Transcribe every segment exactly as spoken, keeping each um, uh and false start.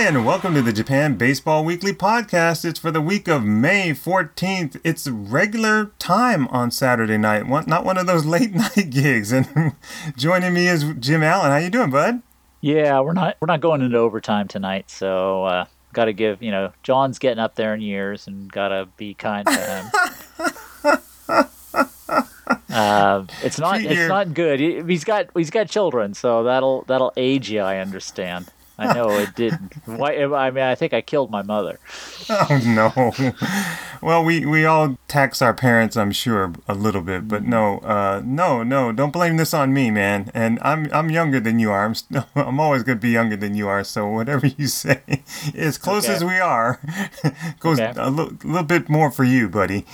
and welcome to the Japan Baseball Weekly Podcast. It's for the week of May fourteenth. It's regular time on Saturday night, one, not one of those late night gigs. And joining me is Jim Allen. How you doing, bud? Yeah, we're not we're not going into overtime tonight, so uh, got to give, you know, John's getting up there in years and got to be kind to him. Uh, it's not Treat it's your- not good. He, he's got he's got children, so that'll that'll age you. I understand. I know it didn't. Why? I mean, I think I killed my mother. Oh, no. Well, we, we all tax our parents, I'm sure, a little bit. But no, uh, no, no, don't blame this on me, man. And I'm I'm younger than you are. I'm, st- I'm always going to be younger than you are. So whatever you say, as close Okay. as we are, goes Okay. a li- little bit more for you, buddy.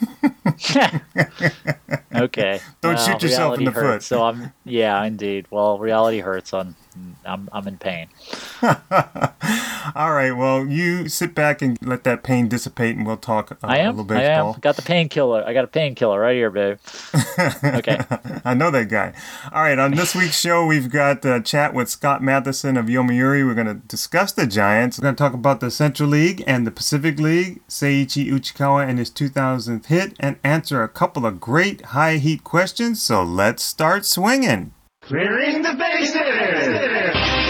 Okay. Don't Well, shoot yourself in reality the hurts, foot. So I'm yeah, indeed. Well, reality hurts. On I'm I'm in pain. All right, well, you sit back and let that pain dissipate, and we'll talk uh, I a am. little I baseball. am. Got the painkiller. I got a painkiller right here, babe. Okay. I know that guy. All right, on this week's show, we've got a chat with Scott Matheson of Yomiuri. We're going to discuss the Giants. We're going to talk about the Central League and the Pacific League, Seiichi Uchikawa and his two thousandth hit, and answer a couple of great high heat questions. So let's start swinging. Clearing the bases!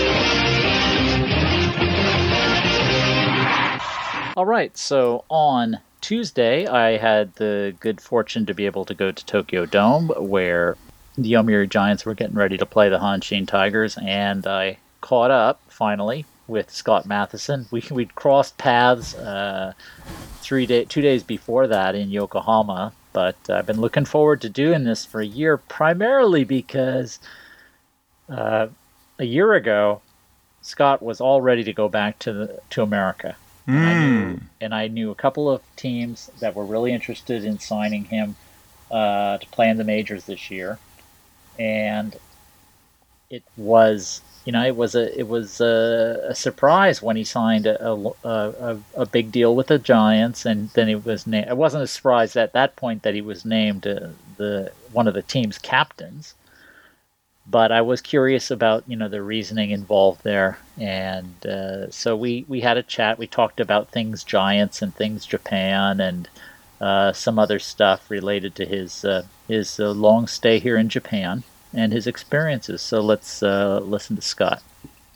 All right, so on Tuesday, I had the good fortune to be able to go to Tokyo Dome, where the Yomiuri Giants were getting ready to play the Hanshin Tigers, and I caught up, finally, with Scott Matheson. We we'd crossed paths uh, three day, two days before that in Yokohama, but I've been looking forward to doing this for a year, primarily because uh, a year ago, Scott was all ready to go back to the, to America. And I, knew, and I knew a couple of teams that were really interested in signing him uh, to play in the majors this year, and it was, you know, it was a it was a, a surprise when he signed a, a, a, a big deal with the Giants, and then it was na- it wasn't a surprise at that point that he was named uh, the one of the team's captains. But I was curious about, you know, the reasoning involved there. And uh, so we, we had a chat. We talked about things Giants and things Japan and uh, some other stuff related to his uh, his uh, long stay here in Japan and his experiences. So let's uh, listen to Scott.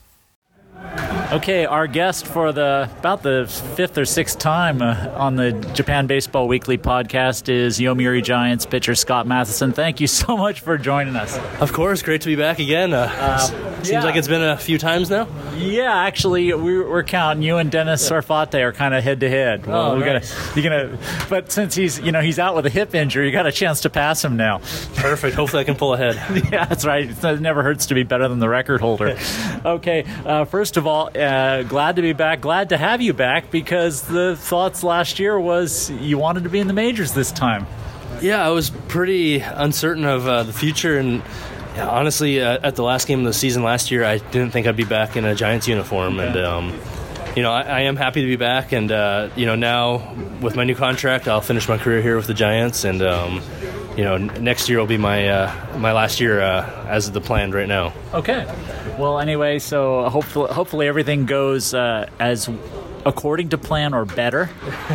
Okay, our guest for the about the fifth or sixth time uh, on the Japan Baseball Weekly podcast is Yomiuri Giants pitcher Scott Matheson. Thank you so much for joining us. Of course, great to be back again. Uh, Uh, seems yeah. like it's been a few times now. Yeah, actually, we're, we're counting you and Dennis Sarfate are kind of head to head. Well, Oh, we nice. gotta, you're gonna, but since he's, you know, he's out with a hip injury, you got a chance to pass him now. Perfect. Hopefully I can pull ahead. Yeah, that's right. It never hurts to be better than the record holder. Okay, uh, first of all, uh, glad to be back. Glad to have you back because the thoughts last year was you wanted to be in the majors this time. Yeah, I was pretty uncertain of uh, the future, and yeah, honestly, uh, at the last game of the season last year, I didn't think I'd be back in a Giants uniform, and um, you know, I, I am happy to be back, and uh, you know, now with my new contract, I'll finish my career here with the Giants, and um, you know, n- next year will be my uh, my last year uh, as the planned right now. Okay. Well, anyway, so hopefully, hopefully everything goes uh, as according to plan or better.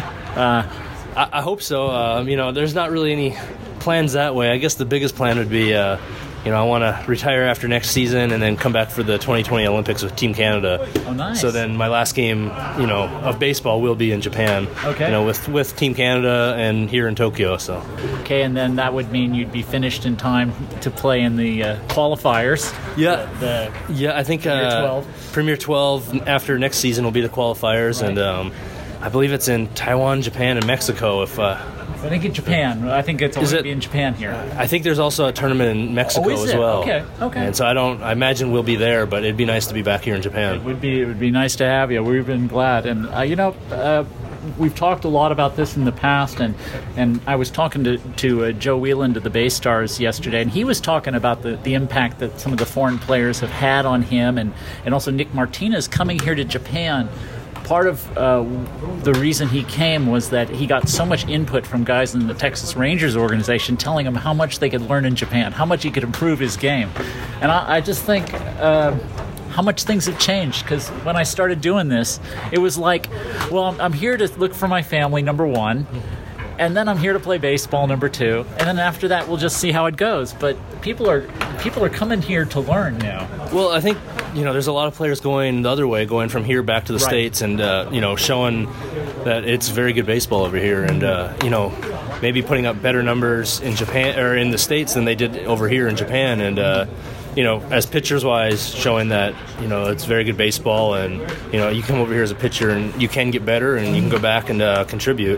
I, I hope so. Uh, you know, there's not really any plans that way. I guess the biggest plan would be, uh, you know, I want to retire after next season and then come back for the twenty twenty Olympics with Team Canada. Oh, nice. So then my last game, you know, of baseball will be in Japan. Okay. You know, with with Team Canada and here in Tokyo. So Okay, and then that would mean you'd be finished in time to play in the uh, qualifiers. yeah, The yeah. I think Premier uh, twelve. Premier twelve after next season will be the qualifiers, Right. and um, I believe it's in Taiwan, Japan, and Mexico. If uh, I think in Japan. I think it's Is going to it- be in Japan here. I think there's also a tournament in Mexico Oh, is as it? well. Okay, okay. And so I don't. I imagine we'll be there, but it'd be nice to be back here in It Japan. would be it would be nice to have you. We've been glad, and uh, you know, uh, we've talked a lot about this in the past, and and I was talking to to uh, Joe Whelan of the Bay Stars yesterday, and he was talking about the, the impact that some of the foreign players have had on him, and and also Nick Martinez coming here to Japan. Part of uh, the reason he came was that he got so much input from guys in the Texas Rangers organization telling him how much they could learn in Japan, how much he could improve his game. And I, I just think uh, how much things have changed. Because when I started doing this, it was like, well, I'm, I'm here to look for my family, number one. And then I'm here to play baseball, number two. And then after that, we'll just see how it goes. But people are people are coming here to learn now. Well, I think, you know, there's a lot of players going the other way, going from here back to the Right. States and, uh, you know, showing that it's very good baseball over here. And, uh, you know, maybe putting up better numbers in Japan or in the States than they did over here in Japan. And, uh, you know, as pitchers-wise, showing that, you know, it's very good baseball. And, you know, you come over here as a pitcher and you can get better and you can go back and uh, contribute.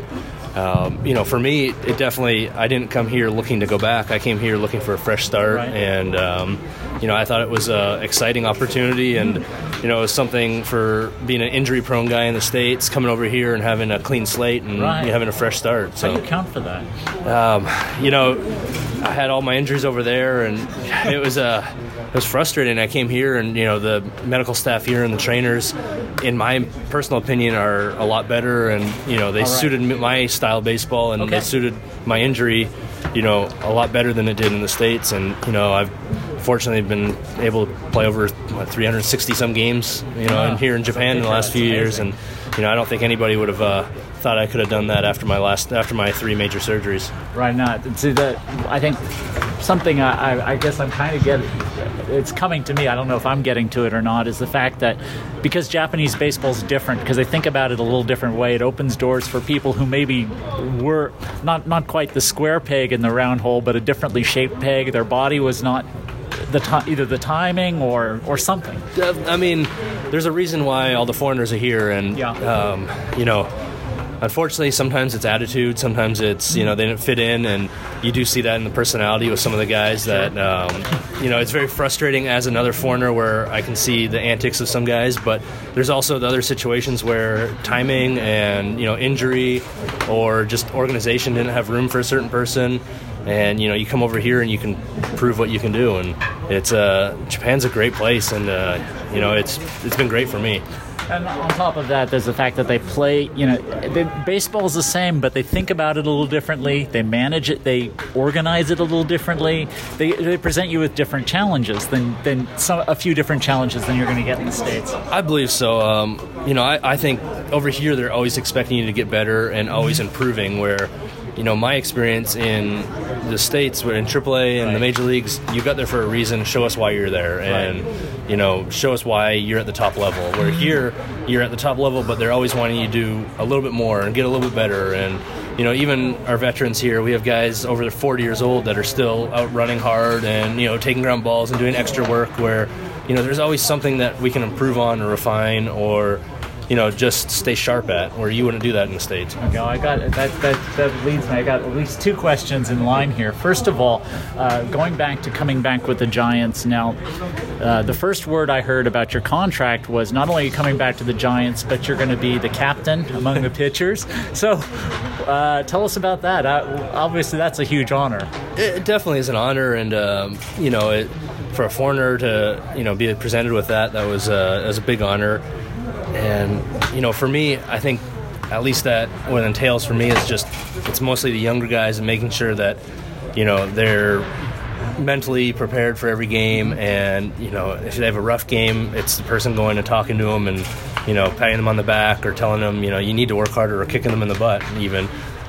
Um, you know, for me, it definitely, I didn't come here looking to go back. I came here looking for a fresh start. Right. And, um, you know, I thought it was an exciting opportunity. And, you know, it was something for being an injury-prone guy in the States, coming over here and having a clean slate and Right. having a fresh start. So, How do you account for that? um, you know, I had all my injuries over there, and it was uh, it was frustrating. I came here, and you know, the medical staff here and the trainers, in my personal opinion, are a lot better, and you know, they All right. suited my style of baseball, and Okay. they suited my injury, you know, a lot better than it did in the States. And you know, I've fortunately been able to play over what, three hundred sixty some games, you know, Wow. in here in Japan in the last That's few years, amazing. and you know, I don't think anybody would have uh, thought I could have done that after my last after my three major surgeries. Right now, see that I think something I, I, I guess I'm kind of getting. It's coming to me. I don't know if I'm getting to it or not. Is the fact that because Japanese baseball is different, because they think about it a little different way. It opens doors for people who maybe were not not quite the square peg in the round hole, but a differently shaped peg. Their body was not the ti- either the timing or or something. Uh, I mean, there's a reason why all the foreigners are here, and Yeah. um, you know, unfortunately, sometimes it's attitude, sometimes it's you know they didn't fit in, and you do see that in the personality with some of the guys. That um, you know, it's very frustrating as another foreigner where I can see the antics of some guys, but there's also the other situations where timing and you know injury or just organization didn't have room for a certain person. And you know, you come over here and you can prove what you can do, and it's uh, Japan's a great place, and uh, you know, it's it's been great for me. And on top of that, there's the fact that they play, you know, the, baseball is the same, but they think about it a little differently. They manage it, they organize it a little differently. They, they present you with different challenges than, than some, a few different challenges than you're going to get in the States. I believe so. Um, you know, I, I think over here they're always expecting you to get better and always improving, where, you know, my experience in the States, where in triple A and Right. the major leagues, you got there for a reason. Show us why you're there, and you know, show us why you're at the top level. Where here, you're at the top level, but they're always wanting you to do a little bit more and get a little bit better. And you know, even our veterans here, we have guys over forty years old that are still out running hard and you know, taking ground balls and doing extra work. Where you know, there's always something that we can improve on or refine or you know, just stay sharp at, where you wouldn't do that in the States. Okay, I got that. That that leads me. I got at least two questions in line here. First of all, uh, going back to coming back with the Giants. Now, uh, the first word I heard about your contract was not only are you coming back to the Giants, but you're going to be the captain among the pitchers. So, uh, tell us about that. Uh, obviously, that's a huge honor. It definitely is an honor, and um, you know, it, for a foreigner to you know be presented with that, that was uh, that was a big honor. And you know, for me, I think at least that what it entails for me is just it's mostly the younger guys and making sure that you know they're mentally prepared for every game, and you know if they have a rough game, it's the person going and talking to them and you know patting them on the back or telling them you know you need to work harder or kicking them in the butt even.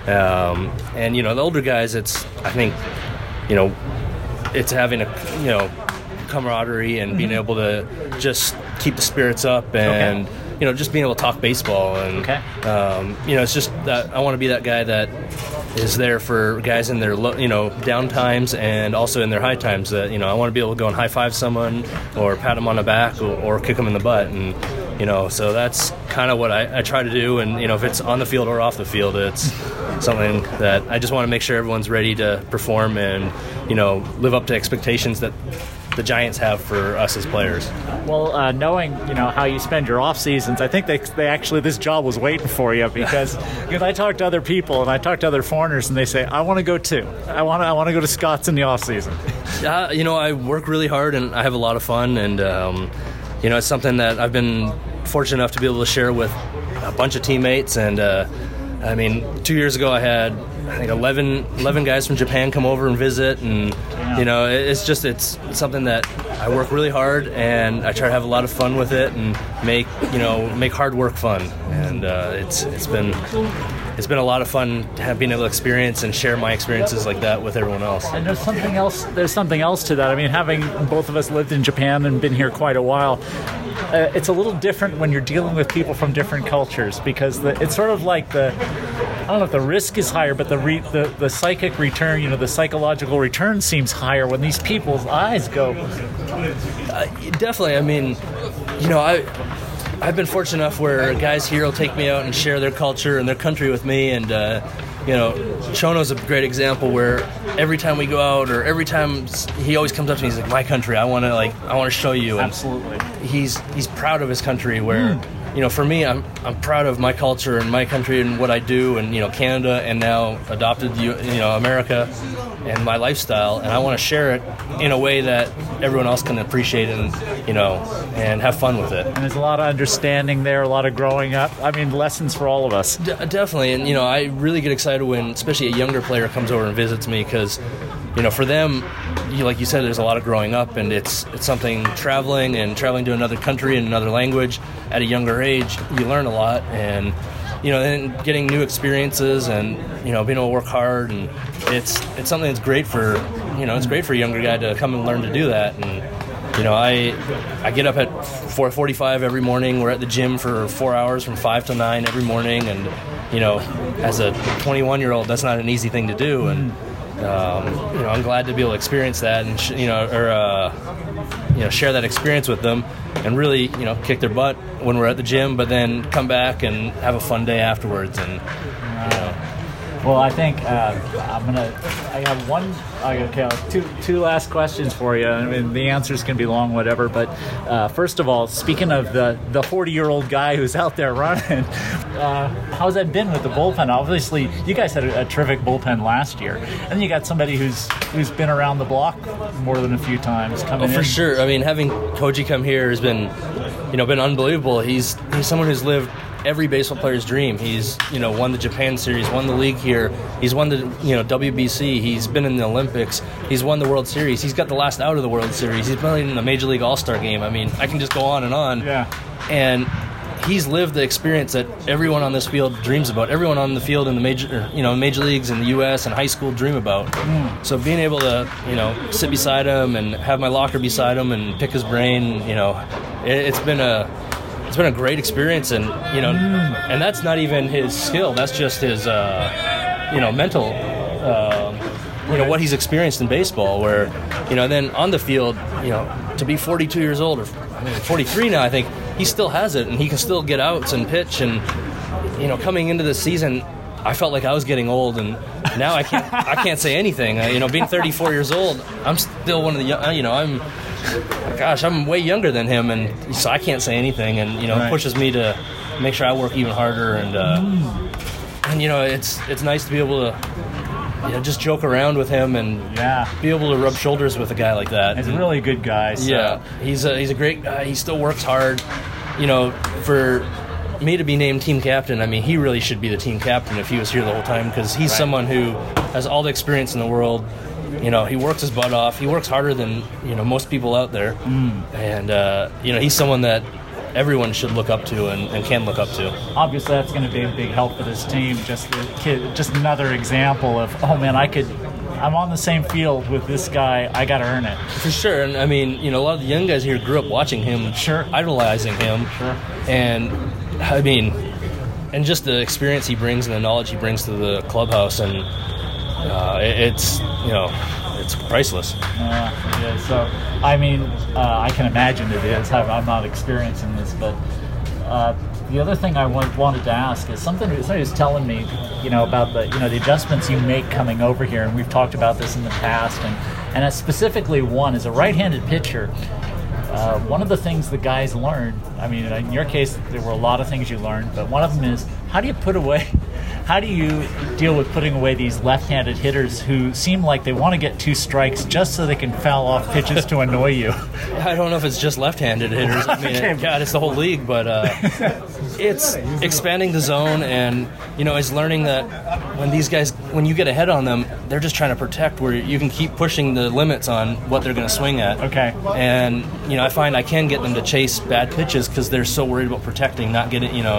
Um, and you know the older guys, it's I think you know it's having a you know camaraderie and being able to just keep the spirits up and. Okay. You know, just being able to talk baseball, and okay. um, you know, it's just that I want to be that guy that is there for guys in their low, you know down times and also in their high times. That you know, I want to be able to go and high five someone or pat them on the back or, or kick them in the butt, and you know, so that's kind of what I, I try to do. And you know, if it's on the field or off the field, it's something that I just want to make sure everyone's ready to perform and you know live up to expectations that the Giants have for us as players. Well, uh, knowing you know how you spend your off seasons, I think they they actually this job was waiting for you because because I talk to other people and I talk to other foreigners and they say I want to go too. I want to I want to go to Scott's in the off season. Uh, you know, I work really hard and I have a lot of fun, and um, you know, it's something that I've been fortunate enough to be able to share with a bunch of teammates. And uh, I mean, two years ago I had I think eleven, eleven guys from Japan come over and visit, and Yeah. You know, it, it's just it's something that I work really hard, and I try to have a lot of fun with it, and make you know make hard work fun. And uh, it's it's been it's been a lot of fun have, being able to experience and share my experiences like that with everyone else. And there's something else. There's something else to that. I mean, having both of us lived in Japan and been here quite a while, uh, it's a little different when you're dealing with people from different cultures, because the, it's sort of like the I don't know if the risk is higher, but the, re, the the psychic return, you know, the psychological return seems higher when these people's eyes go. Uh, definitely. I mean, you know, I. I've been fortunate enough where guys here will take me out and share their culture and their country with me, and uh, you know, Chono's a great example where every time we go out, or every time he always comes up to me, he's like, "My country, I want to like, I want to show you." And absolutely. He's he's proud of his country. Where mm. you know, for me, I'm I'm proud of my culture and my country and what I do, and you know, Canada, and now adopted you you know America, and my lifestyle, and I want to share it in a way that everyone else can appreciate and you know and have fun with it. And there's a lot of understanding there, a lot of growing up. I mean, lessons for all of us. D- definitely, and you know, I really get excited when, especially a younger player comes over and visits me, because you know, for them, you, like you said, there's a lot of growing up, and it's it's something traveling and traveling to another country and another language at a younger age. You learn a lot, and you know, then getting new experiences, and you know, being able to work hard, and it's it's something that's great for you know, it's great for a younger guy to come and learn to do that. And you know, I I get up at four forty-five every morning. We're at the gym for four hours from five to nine every morning, and you know, as a twenty-one year old, that's not an easy thing to do. And um, you know, I'm glad to be able to experience that, and sh- you know, or uh, you know, share that experience with them, and really, you know, kick their butt when we're at the gym, but then come back and have a fun day afterwards. And you know. Well, I think uh, I'm gonna. I have one. Okay, two two last questions for you. I mean, the answers can be long, whatever. But uh, first of all, speaking of the the forty-year-old guy who's out there running, uh, how's that been with the bullpen? Obviously, you guys had a, a terrific bullpen last year, and then you got somebody who's who's been around the block more than a few times coming oh, for in. sure. I mean, having Koji come here has been, you know, been unbelievable. He's he's someone who's lived every baseball player's dream. He's, you know, won the Japan Series, won the league here. He's won the, you know, W B C. He's been in the Olympics. He's won the World Series. He's got the last out of the World Series. He's played in the Major League All-Star game. I mean, I can just go on and on. Yeah. And he's lived the experience that everyone on this field dreams about. Everyone on the field in the major, you know, major leagues in the U S and high school dream about. Mm. So being able to, you know, sit beside him and have my locker beside him and pick his brain, you know, it, it's been a It's been a great experience, and you know, mm. and that's not even his skill. That's just his, uh, you know, mental, uh, you know, what he's experienced in baseball. Where, you know, then on the field, you know, to be forty-two years old, or I mean, forty-three now, I think he still has it, and he can still get outs and pitch. And you know, coming into this season, I felt like I was getting old, and now I can't, I can't say anything. Uh, you know, being thirty-four years old, I'm still one of the, young, you know, I'm. Gosh, I'm way younger than him, and so I can't say anything, and you know, right. It pushes me to make sure I work even harder, and uh, mm. and you know, it's it's nice to be able to, you know, just joke around with him and yeah. be able to rub shoulders with a guy like that. He's and, a really good guy. So. Yeah, he's a he's a great guy. He still works hard. You know, for me to be named team captain, I mean, he really should be the team captain if he was here the whole time, because he's right. someone who has all the experience in the world. You know, he works his butt off. He works harder than, you know, most people out there. Mm. And, uh, you know, he's someone that everyone should look up to and, and can look up to. Obviously, that's going to be a big help for this team. Just the kid, just another example of, oh, man, I could, I'm on the same field with this guy. I got to earn it. For sure. And, I mean, you know, a lot of the young guys here grew up watching him, sure, idolizing him. Sure. And, I mean, and just the experience he brings and the knowledge he brings to the clubhouse. And, Uh, it, it's, you know, it's priceless. Yeah, it is. So, I mean, uh, I can imagine it is. I'm not experiencing this, but uh, the other thing I want, wanted to ask is something somebody was telling me, you know, about the, you know, the adjustments you make coming over here, and we've talked about this in the past, and and specifically one, as a right-handed pitcher, uh, one of the things the guys learn I mean, in your case, there were a lot of things you learned, but one of them is, how do you put away, how do you deal with putting away these left-handed hitters who seem like they want to get two strikes just so they can foul off pitches to annoy you? I don't know if it's just left-handed hitters. I mean, Okay. God, it's the whole league, but uh, it's expanding the zone, and you know, it's learning that when these guys, when you get ahead on them, they're just trying to protect. Where you can keep pushing the limits on what they're going to swing at. Okay. And you know, I find I can get them to chase bad pitches because they're so worried about protecting, not getting, you know.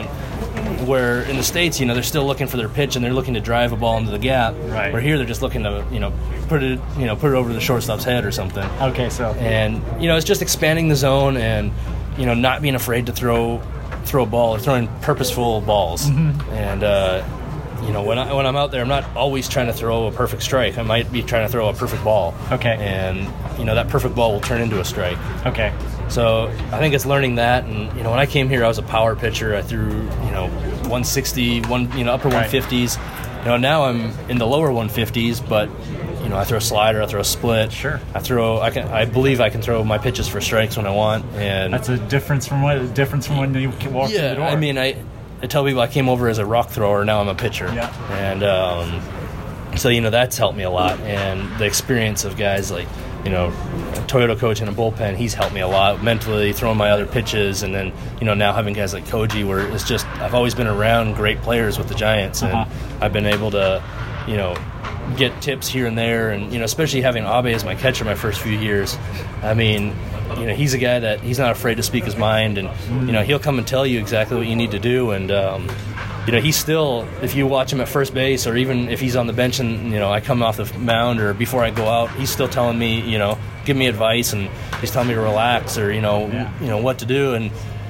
Where in the States, you know, they're still looking for their pitch and they're looking to drive a ball into the gap. Right. Where here they're just looking to, you know, put it, you know, put it over the shortstop's head or something. Okay, so. And you know, it's just expanding the zone and you know, not being afraid to throw throw a ball or throwing purposeful balls. Mm-hmm. And uh, you know, when I when I'm out there, I'm not always trying to throw a perfect strike. I might be trying to throw a perfect ball. Okay. And you know, that perfect ball will turn into a strike. Okay. So I think it's learning that, and you know, when I came here, I was a power pitcher. I threw, you know, one sixty, one, you know, upper Right. one fifties. You know, now I'm in the lower one fifties, but you know, I throw a slider, I throw a split. Sure. I throw. I can. I believe I can throw my pitches for strikes when I want, and That's a difference from what difference from when you walked yeah. in the door. I mean, I I tell people I came over as a rock thrower. Now I'm a pitcher. Yeah. And um, so you know, that's helped me a lot, and the experience of guys like, you know, a Toyota coach in a bullpen, he's helped me a lot mentally, throwing my other pitches, and then, you know, now having guys like Koji, where it's just, I've always been around great players with the Giants, and Uh-huh. I've been able to, you know, get tips here and there, and, you know, especially having Abe as my catcher my first few years. I mean, you know, he's a guy that he's not afraid to speak his mind, and, you know, he'll come and tell you exactly what you need to do, and, um, you know, he's still, if you watch him at first base, or even if he's on the bench and, you know, I come off the mound or before I go out, he's still telling me, you know, give me advice, and he's telling me to relax, or, you know, Yeah. you know, what to do. And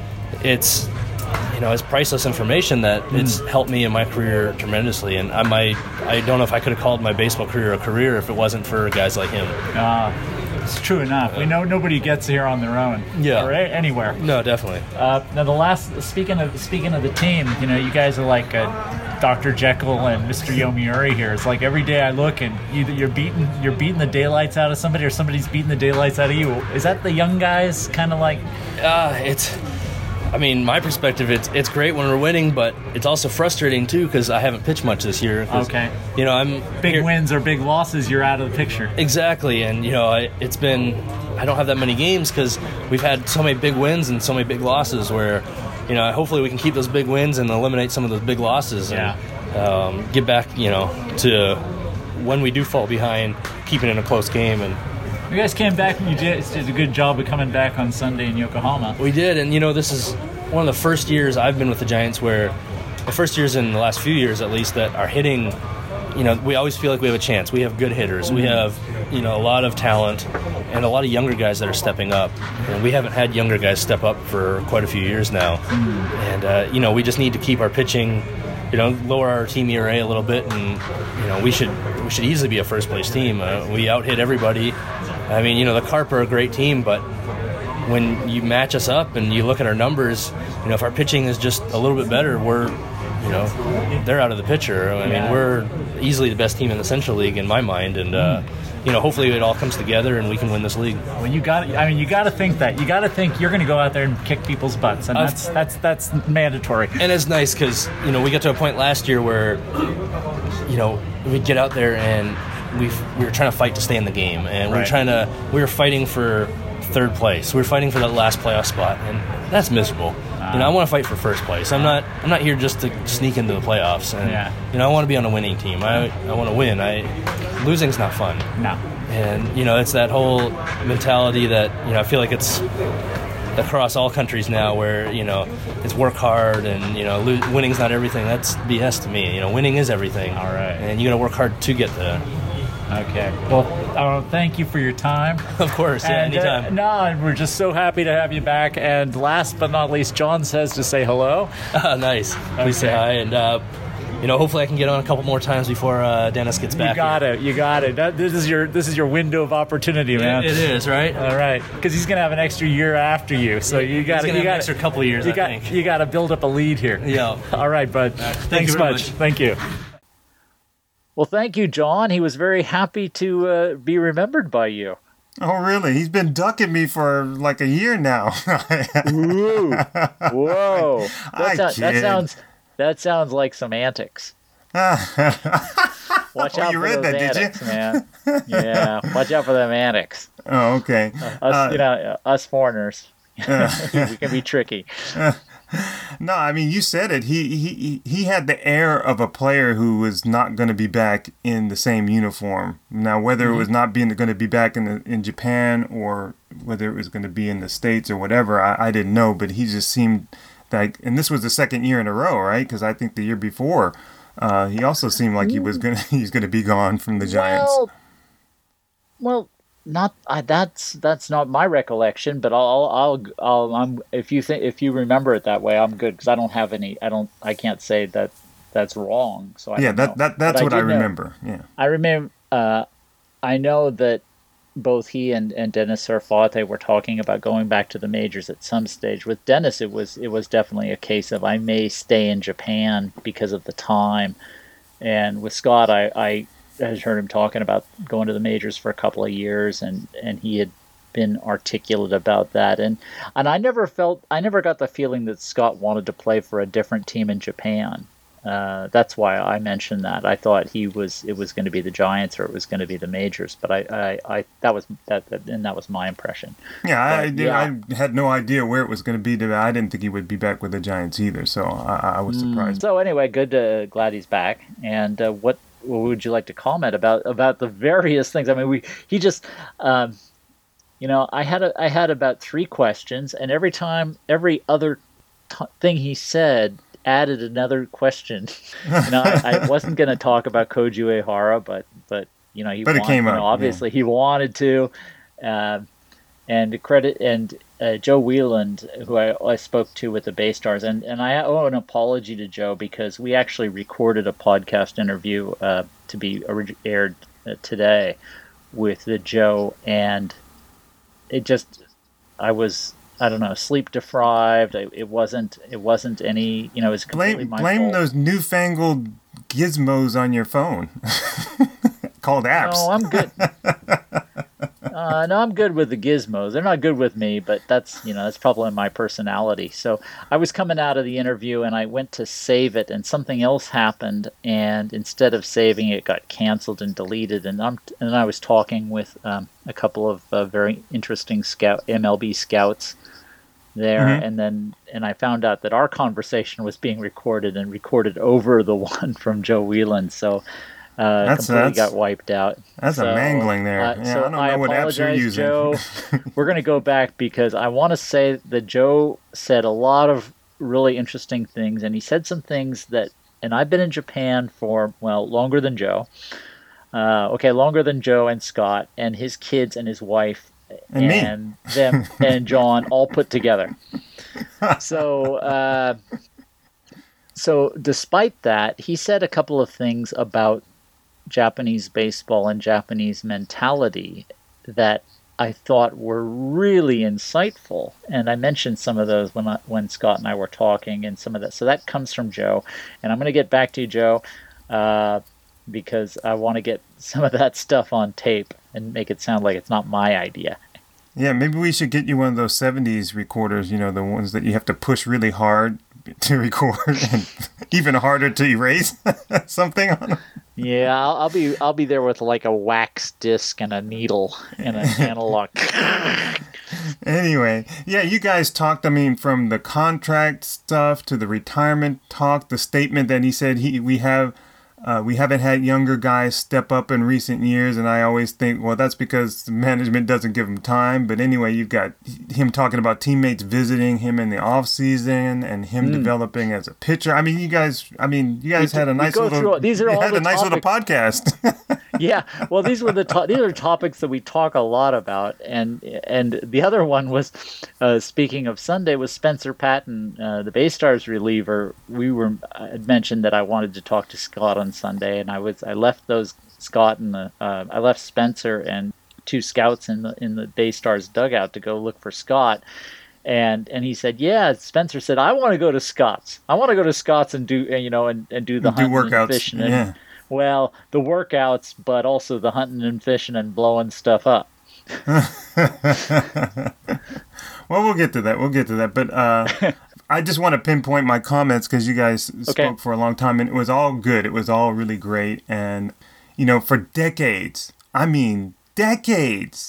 it's, you know, it's priceless information that it's helped me in my career tremendously. And I might, I don't know if I could have called my baseball career a career if it wasn't for guys like him. Uh, it's true enough. We know nobody gets here on their own. Yeah. Or a- anywhere. No, definitely. Uh, now the last speaking of speaking of the team, you know, you guys are like uh, Doctor Jekyll and Mister Yomiuri here. It's like every day I look and either you're beating you're beating the daylights out of somebody or somebody's beating the daylights out of you. Is that the young guys kind of like? Uh, it's, I mean, my perspective, it's it's great when we're winning, but it's also frustrating too because I haven't pitched much this year. 'cause, Okay. You know, I'm Big here- wins or big losses, you're out of the picture. Exactly, and you know, I, it's been, I don't have that many games because we've had so many big wins and so many big losses. Where, you know, hopefully we can keep those big wins and eliminate some of those big losses. And, um, get back, you know, to when we do fall behind, keeping it a close game. And You guys came back and you did, did a good job of coming back on Sunday in Yokohama. we did, and you know, this is one of the first years I've been with the Giants where, the first years in the last few years at least, that are hitting. You know, we always feel like we have a chance. We have good hitters. We have, you know, a lot of talent and a lot of younger guys that are stepping up. And we haven't had younger guys step up for quite a few years now. And, uh, you know, we just need to keep our pitching, you know, lower our team E R A a little bit. And, you know, we should we should easily be a first-place team. Uh, we out-hit everybody. I mean, you know, the Carp are a great team, but when you match us up and you look at our numbers, you know, if our pitching is just a little bit better, we're, you know, they're out of the picture. I mean, Yeah. we're easily the best team in the Central League in my mind, and uh, you know, hopefully it all comes together and we can win this league. Well, you got. I mean, you got to think that. You got to think you're going to go out there and kick people's butts, and Of- that's that's that's mandatory. And it's nice because, you know, we got to a point last year where, you know, we'd get out there and we we were trying to fight to stay in the game, and we were Right. trying to we were fighting for third place. We were fighting for that last playoff spot, and that's miserable. You know, I want to fight for first place. I'm not. I'm not here just to sneak into the playoffs. And Yeah. you know, I want to be on a winning team. I I want to win. I losing's not fun. No. And you know, it's that whole mentality that, you know, I feel like it's across all countries now, where, you know, it's work hard and, you know, lo- winning's not everything. That's B S to me. You know, winning is everything. All right. And you got to work hard to get there. Okay. Well, uh, thank you for your time. Of course, yeah, And, uh, anytime. no, and we're just so happy to have you back. And last but not least, John says to say hello. Ah, nice. Please say Okay. hi, and uh, you know, hopefully I can get on a couple more times before uh, Dennis gets back. You got here. it. You got it. That, this is your this is your window of opportunity, man. It is, right? All right, because he's gonna have an extra year after you, so you got to gonna you have got an extra couple of years, You I got think. you got to build up a lead here. Yeah. All right, bud. Thanks you very much. much. Thank you. Well, thank you, John. He was very happy to uh, be remembered by you. Oh, really? He's been ducking me for like a year now. Ooh. Whoa. I That, sound, that kid. sounds that sounds like some antics. Watch Oh, out you for read those that, did you? antics, man. Yeah, watch out for them antics. Oh, okay. Us, Uh, you know, us foreigners, we can be tricky. No, I mean, you said it. He he he had the air of a player who was not going to be back in the same uniform. Now, whether Mm-hmm. it was not being going to be back in the, in Japan or whether it was going to be in the States or whatever, I, I didn't know. But he just seemed like, and this was the second year in a row, right? Because I think the year before, uh, he also seemed like he was gonna he's going to be gone from the Giants. Well, well, not I, that's that's not my recollection, but I'll I'll I'll I'm if you think if you remember it that way, I'm good because I don't have any. I don't. I can't say that that's wrong. So I Yeah, don't that, know. that that's But what I do know- remember. Yeah. I remember. Uh, I know that both he and, and Dennis Serfate were talking about going back to the majors at some stage. With Dennis, it was it was definitely a case of I may stay in Japan because of the time, and with Scott, I, I had heard him talking about going to the majors for a couple of years, and, and he had been articulate about that, and and I never felt I never got the feeling that Scott wanted to play for a different team in Japan. Uh, that's why I mentioned that. I thought he was it was going to be the Giants or it was going to be the majors, but I, I, I that was that, that and that was my impression. Yeah, I, But, yeah. I had no idea where it was going to be. I didn't think he would be back with the Giants either, so I, I was surprised. So anyway, good to glad he's back. And uh, what, what would you like to comment about about the various things? I mean, we he just. Um, You know, I had a, I had about three questions, and every time, every other t- thing he said added another question. You know, I, I wasn't going to talk about Koji Uehara, but but you know, he But it wanted, came you up, know, yeah. obviously he wanted to, um, and the credit and uh, Joe Wieland, who I, I spoke to with the Bay Stars, and and I owe an apology to Joe because we actually recorded a podcast interview uh, to be orig- aired uh, today with the Joe and. It just, I was, I don't know, sleep deprived. It, it wasn't, it wasn't any, you know, it was completely Blame my blame fault. those newfangled gizmos on your phone called apps. No, I'm good. uh, no, I'm good with the gizmos. They're not good with me, but that's, you know, that's probably my personality. So I was coming out of the interview and I went to save it and something else happened. And instead of saving it, it got canceled and deleted. And I'm, and I was talking with um, a couple of uh, very interesting scout M L B scouts there. Mhm. And then, and I found out that our conversation was being recorded and recorded over the one from Joe Wieland. So, Uh, That's- completely that's- got wiped out. That's a So, mangling there. uh, Yeah, so I don't know what apps you're apologize, using. Joe. We're going to go back because I want to say that Joe said a lot of really interesting things, and he said some things that, and I've been in Japan for, well, longer than Joe. Uh, okay, longer than Joe and Scott and his kids and his wife And me. and them and John all put together. So, uh, so despite that, he said a couple of things about Japanese baseball and Japanese mentality that I thought were really insightful, and I mentioned some of those when I, when Scott and I were talking, and some of that. So that comes from Joe, and I'm going to get back to you, Joe, uh, because I want to get some of that stuff on tape and make it sound like it's not my idea. Yeah, maybe we should get you one of those seventies recorders, you know, the ones that you have to push really hard to record and even harder to erase something on them. Yeah, I'll, I'll be I'll be there with like a wax disc and a needle and an analog. Anyway, yeah, you guys talked, I mean, from the contract stuff to the retirement talk, the statement that he said he we have uh, we haven't had younger guys step up in recent years, and I always think, well, that's because the management doesn't give them time. But anyway, you've got him talking about teammates visiting him in the off season and him developing as a pitcher. I mean, you guys, I mean, you guys We- had a we nice go little, through all- these are you all had the a nice little topics. podcast. Yeah, well, these were the to- these are topics that we talk a lot about, and and the other one was, uh, speaking of Sunday, was Spencer Patton, uh, the Bay Stars reliever. We were I had mentioned that I wanted to talk to Scott on Sunday, and I was I left those Scott and the uh, I left Spencer and two scouts in the in the Bay Stars dugout to go look for Scott. And and he said, yeah, Spencer said, I want to go to Scott's. I want to go to Scott's and do you know and, and do the Do hunting and workouts, fishing. And, yeah. well, the workouts, but also the hunting and fishing and blowing stuff up. Well, we'll get to that. We'll get to that. But uh, I just want to pinpoint my comments because you guys Okay. spoke for a long time, and it was all good. It was all really great. And, you know, for decades, I mean, decades,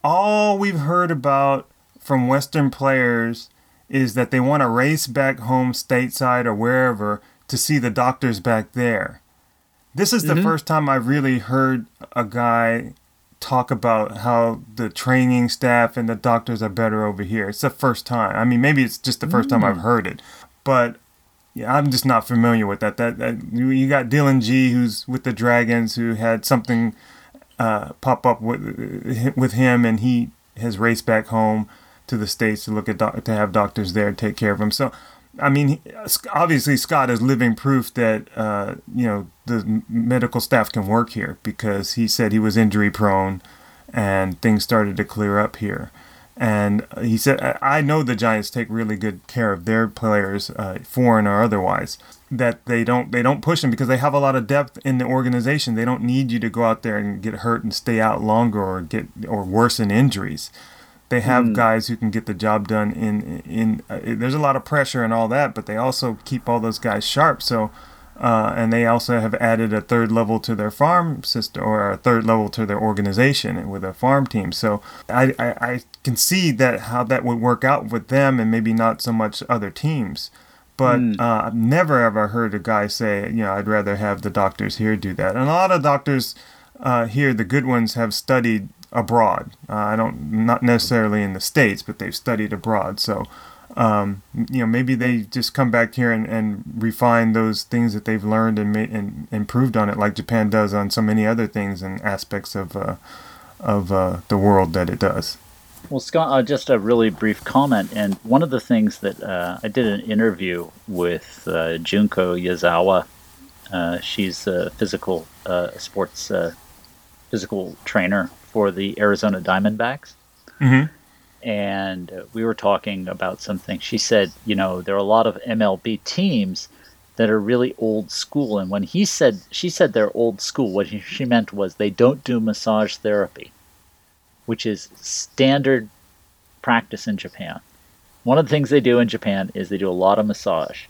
all we've heard about from Western players is that they want to race back home stateside or wherever to see the doctors back there. This is the Mm-hmm. first time I've really heard a guy talk about how the training staff and the doctors are better over here. It's the first time. I mean, maybe it's just the first time I've heard it, but yeah, I'm just not familiar with that. That, that you, you got Dylan G, who's with the Dragons, who had something uh, pop up with with him, and he has raced back home to the States to look at doc- to have doctors there take care of him. So, I mean, he- obviously Scott is living proof that uh, you know the medical staff can work here, because he said he was injury prone, and things started to clear up here. And he said, I I know the Giants take really good care of their players, uh, foreign or otherwise. That they don't they don't push them because they have a lot of depth in the organization. They don't need you to go out there and get hurt and stay out longer or get or worsen injuries. They have guys who can get the job done in in. Uh, there's a lot of pressure and all that, but they also keep all those guys sharp. So, uh, and they also have added a third level to their farm system, or a third level to their organization with a farm team. So, I, I I can see that how that would work out with them, and maybe not so much other teams. But uh, I've never ever heard a guy say, you know, I'd rather have the doctors here do that. And a lot of doctors uh, here, the good ones, have studied abroad. Uh, I don't, not necessarily in the States, but they've studied abroad. So, um, you know, maybe they just come back here and, and refine those things that they've learned and, ma- and improved on it, like Japan does on so many other things and aspects of uh, of uh, the world that it does. Well, Scott, uh, just a really brief comment. And one of the things that uh, I did an interview with uh, Junko Yazawa. Uh, she's a physical uh, sports uh, physical trainer for the Arizona Diamondbacks. Mm-hmm. And uh, we were talking about something. She said, you know, there are a lot of M L B teams that are really old school. And when he said, she said they're old school, what she meant was they don't do massage therapy, which is standard practice in Japan. One of the things they do in Japan is they do a lot of massage,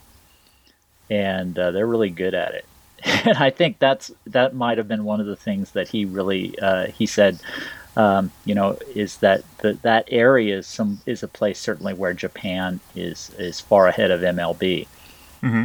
and uh, they're really good at it. And I think that's that might have been one of the things that he really uh, he said, um, you know, is that the, that area is some is a place certainly where Japan is is far ahead of M L B. Mm-hmm.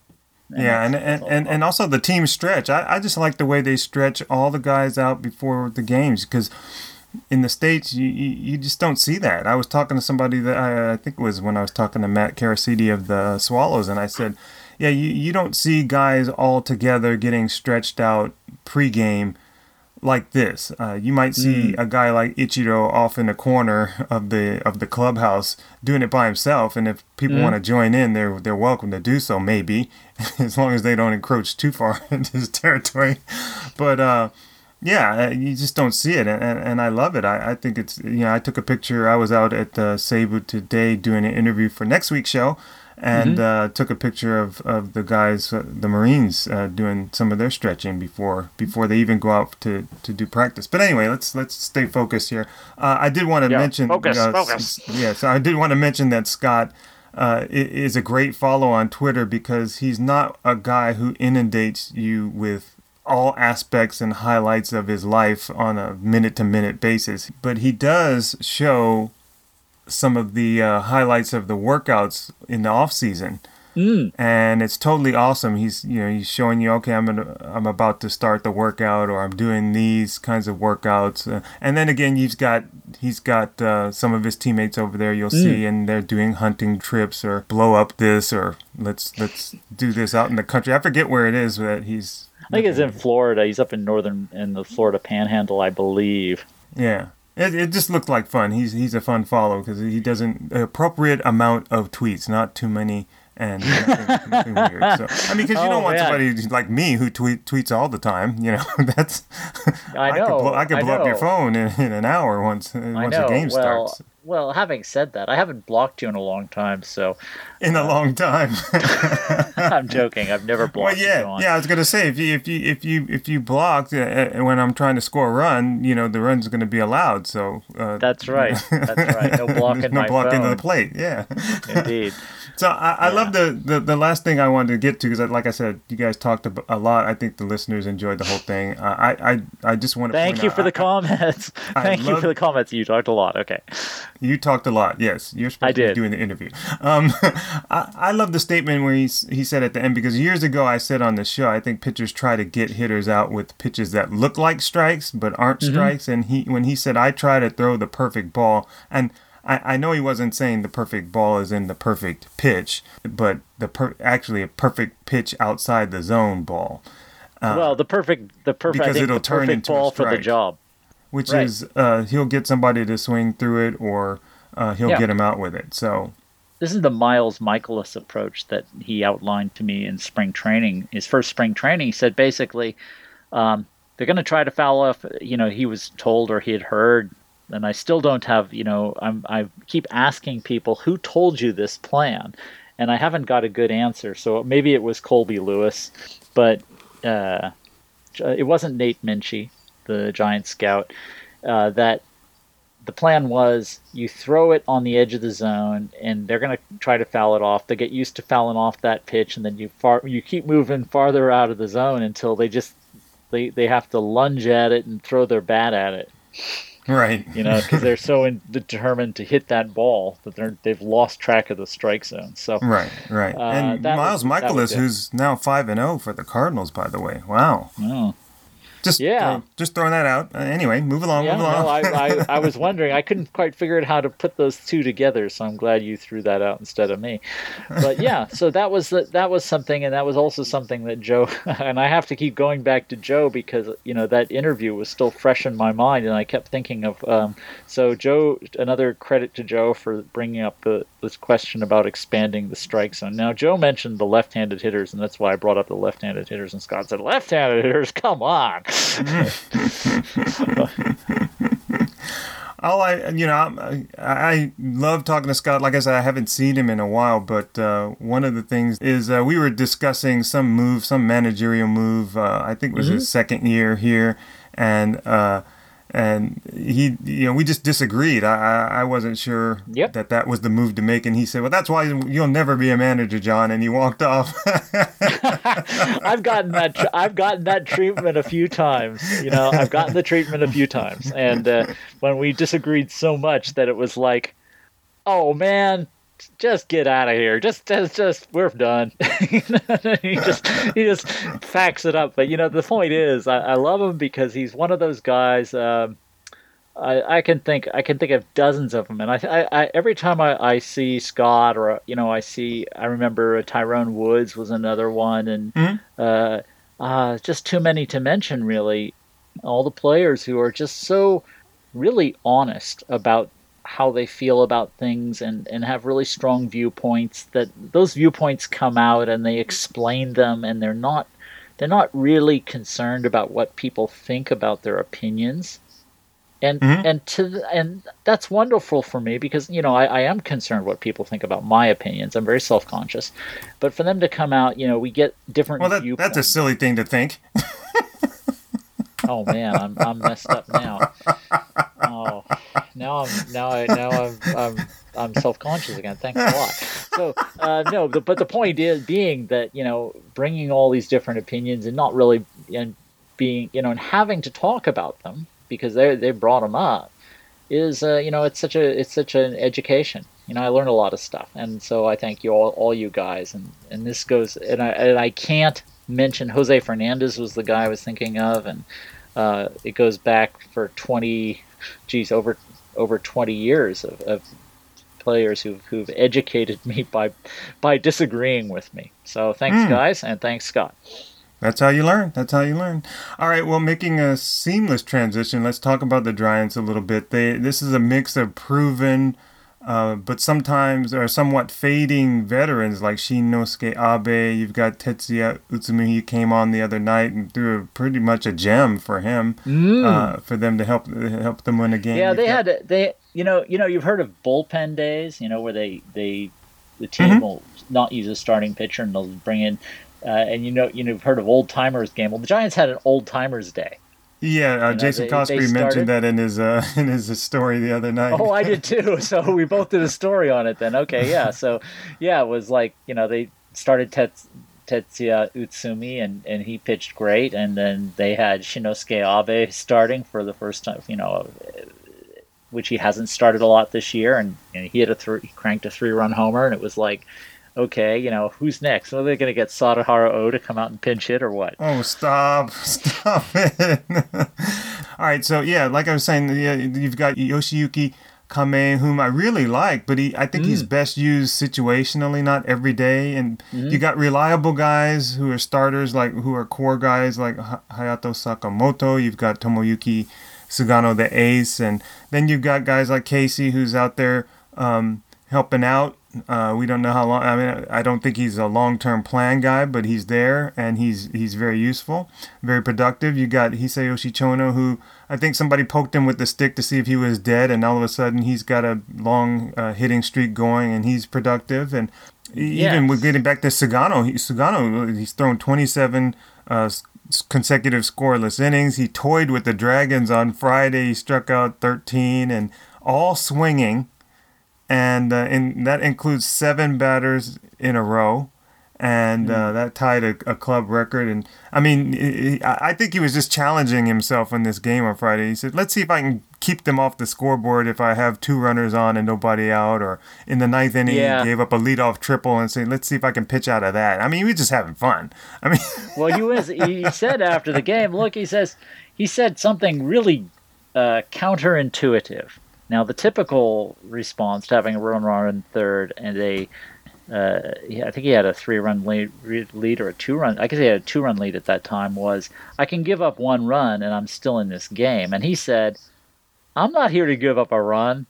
And yeah, that's- and, that's and, all and, about- and also the team stretch. I, I just like the way they stretch all the guys out before the games, because in the States, you, you, you just don't see that. I was talking to somebody that I, I think it was when I was talking to Matt Caracidi of the Swallows, and I said, yeah, you, you don't see guys all together getting stretched out pregame like this. Uh, you might see a guy like Ichiro off in the corner of the of the clubhouse doing it by himself, and if people want to join in, they're they're welcome to do so, maybe, as long as they don't encroach too far into his territory. But uh, yeah, uh, you just don't see it, and, and, and I love it. I, I think it's, you know, I took a picture. I was out at uh, Seibu today doing an interview for next week's show, and uh, took a picture of, of the guys, uh, the Marines, uh, doing some of their stretching before before they even go out to, to do practice. But anyway, let's let's stay focused here. Uh, I did want to Yeah, mention, focus, uh, focus. s- yeah, so I did want to mention that Scott uh, i- is a great follow on Twitter, because he's not a guy who inundates you with all aspects and highlights of his life on a minute to minute basis, but he does show some of the uh, highlights of the workouts in the off season, Mm. and it's totally awesome. He's, you know, he's showing you, okay, I'm gonna, I'm about to start the workout, or I'm doing these kinds of workouts, uh, and then again, he's got he's got uh, some of his teammates over there. You'll see, and they're doing hunting trips, or blow up this, or let's let's do this out in the country. I forget where it is that he's. I think it's in Florida. He's up in northern in the Florida Panhandle, I believe. Yeah. It, it just looked like fun. He's he's a fun follow, because he doesn't the appropriate amount of tweets, not too many, and nothing, nothing weird. So I mean, because you Oh, don't want man. somebody like me who tweet tweets all the time. You know, that's I could know, blow, I could I blow up your know. phone in, in an hour once I once know. the game well, starts. well, having said that, I haven't blocked you in a long time, so In a long time. I'm joking. I've never Well, blocked you. yeah, John. yeah. I was gonna say if you if you if you if you blocked uh, uh, when I'm trying to score a run, you know the run's gonna be allowed. So uh, That's right. That's right. No blocking no my block into phone. the plate. Yeah. Indeed. So I, I Yeah. love the, the the last thing I wanted to get to because, like I said, you guys talked ab- a lot. I think the listeners enjoyed the whole thing. Uh, I I I just want to Thank point you out, for the I- comments. I Thank you love- for the comments. You talked a lot. Okay. You talked a lot. Yes, you're supposed I to be did. doing the interview. Um, I, I love the statement where he s- he said at the end because years ago I said on the show I think pitchers try to get hitters out with pitches that look like strikes but aren't Mm-hmm. strikes, and he when he said I try to throw the perfect ball, and I, I know he wasn't saying the perfect ball is in the perfect pitch, but the per- actually a perfect pitch outside the zone ball, well, the perfect, the perfect, I because think it'll the turn perfect into a ball for the strike. job. which Right. is uh, he'll get somebody to swing through it or uh, he'll Yeah. get him out with it. So. This is the Miles Michaelis approach that he outlined to me in spring training. His first spring training, he said basically, um, they're going to try to foul off. You know, he was told or he had heard, and I still don't have. You know, I'm I keep asking people who told you this plan, and I haven't got a good answer. So maybe it was Colby Lewis, but uh, it wasn't Nate Minchie, the Giant scout. Uh, that the plan was you throw it on the edge of the zone, and they're going to try to foul it off. They get used to fouling off that pitch, and then you far you keep moving farther out of the zone until they just they they have to lunge at it and throw their bat at it. Right. You know, because they're so in, determined to hit that ball that they're they've lost track of the strike zone. So Right, right. Uh, and that Miles was- that Michaelis, was it. who's now five and zero for the Cardinals, by the way. Wow. oh. Just Yeah. uh, just throwing that out. Uh, anyway, move along, Yeah, move along. no, I, I, I was wondering. I couldn't quite figure out how to put those two together, so I'm glad you threw that out instead of me. But yeah, so that was the, that was something, and that was also something that Joe. And I have to keep going back to Joe because you know that interview was still fresh in my mind, and I kept thinking of. Um, so Joe, another credit to Joe for bringing up the, this question about expanding the strike zone. Now Joe mentioned the left-handed hitters, and that's why I brought up the left-handed hitters. And Scott said, "Left-handed hitters, come on." All I, you know, I, I love talking to Scott. Like I said, I haven't seen him in a while, but uh, one of the things is uh, we were discussing some move, some managerial move. Uh, I think it was Mm-hmm. his second year here, and uh, and he, you know, we just disagreed. I, I, I wasn't sure Yep. that that was the move to make, and he said, "Well, that's why you'll never be a manager, John," and he walked off. I've gotten that. Tr- I've gotten that treatment a few times. You know, I've gotten the treatment a few times, and uh, when we disagreed so much that it was like, "Oh man, just get out of here. Just, just, just we're done." he just, he just facts it up. But you know, the point is, I, I love him because he's one of those guys. Um, I, I can think I can think of dozens of them, and I, I, I every time I, I see Scott or you know I see I remember Tyrone Woods was another one, and uh, uh, just too many to mention really. All the players who are just so really honest about how they feel about things and, and have really strong viewpoints. That those viewpoints come out and they explain them, and they're not they're not really concerned about what people think about their opinions. And Mhm. and to and that's wonderful for me because you know I, I am concerned what people think about my opinions. I'm very self conscious, but for them to come out, you know, we get different Well, that, viewpoints. that's a silly thing to think. Oh man, I'm I'm messed up now. Oh, now I'm now I now I'm I'm I'm self conscious again. Thanks a lot. So uh, no, the, but the point is being that you know bringing all these different opinions and not really and being you know and having to talk about them because they they brought them up is uh, you know it's such a it's such an education. You know I learned a lot of stuff, and so I thank you all all you guys. And and this goes and I and I can't mention Jose Fernandez was the guy I was thinking of, and uh, it goes back for twenty, geez, over over twenty years of, of players who've who've educated me by by disagreeing with me. So thanks, Mm. guys, and thanks, Scott. That's how you learn. That's how you learn. All right. Well, making a seamless transition, let's talk about the Giants a little bit. They this is a mix of proven, uh, but sometimes or somewhat fading veterans like Shinnosuke Abe. You've got Tetsuya Utsumi. He came on the other night and threw a, pretty much a gem for him, uh, for them to help help them win a game. Yeah, You've they got- had they you know, you know, you've heard of bullpen days, you know, where they they the team Mm-hmm. will not use a starting pitcher and they'll bring in, uh, and you know, you know, you've heard of old timers game. Well, the Giants had an old timers day. Yeah, uh, You know, Jason they they Cosby started. mentioned that in his uh, in his story the other night. Oh, I did too. So we both did a story on it then. Okay, yeah. So yeah, it was like, you know, they started Tets, Tetsuya Utsumi and, and he pitched great. And then they had Shinosuke Abe starting for the first time, you know, which he hasn't started a lot this year. And, and he hit a three, he cranked a three run homer. And it was like, okay, you know, who's next? Are they going to get Sadaharu O to come out and pinch hit or what? Oh, stop. Stop it. All right, so yeah, like I was saying, yeah, you've got Yoshiyuki Kame, whom I really like, but he, I think he's best used situationally, not every day. And you got reliable guys who are starters, like who are core guys like Ha- Hayato Sakamoto. You've got Tomoyuki Sugano, the ace. And then you've got guys like Casey, who's out there um, helping out. Uh, we don't know how long. I mean, I don't think he's a long-term plan guy, but he's there and he's he's very useful, very productive. You got Hisayoshi Chono, who I think somebody poked him with the stick to see if he was dead, and all of a sudden he's got a long uh, hitting streak going, and he's productive. And e- even Yes. with getting back to Sugano, he, Sugano he's thrown twenty-seven uh, s- consecutive scoreless innings. He toyed with the Dragons on Friday. He struck out thirteen, and all swinging. And, uh, and that includes seven batters in a row, and uh, that tied a, a club record. And I mean, he, I think he was just challenging himself in this game on Friday. He said, "Let's see if I can keep them off the scoreboard if I have two runners on and nobody out." Or in the ninth inning, Yeah. he gave up a leadoff triple and said, "Let's see if I can pitch out of that." I mean, he was just having fun. I mean, Well, he was. He said after the game, look, he says, he said something really uh, counterintuitive. Now, the typical response to having a run runner in third and a, uh, yeah, I think he had a three-run lead, lead or a two-run. I guess he had a two-run lead at that time. Was I can give up one run and I'm still in this game? And he said, "I'm not here to give up a run.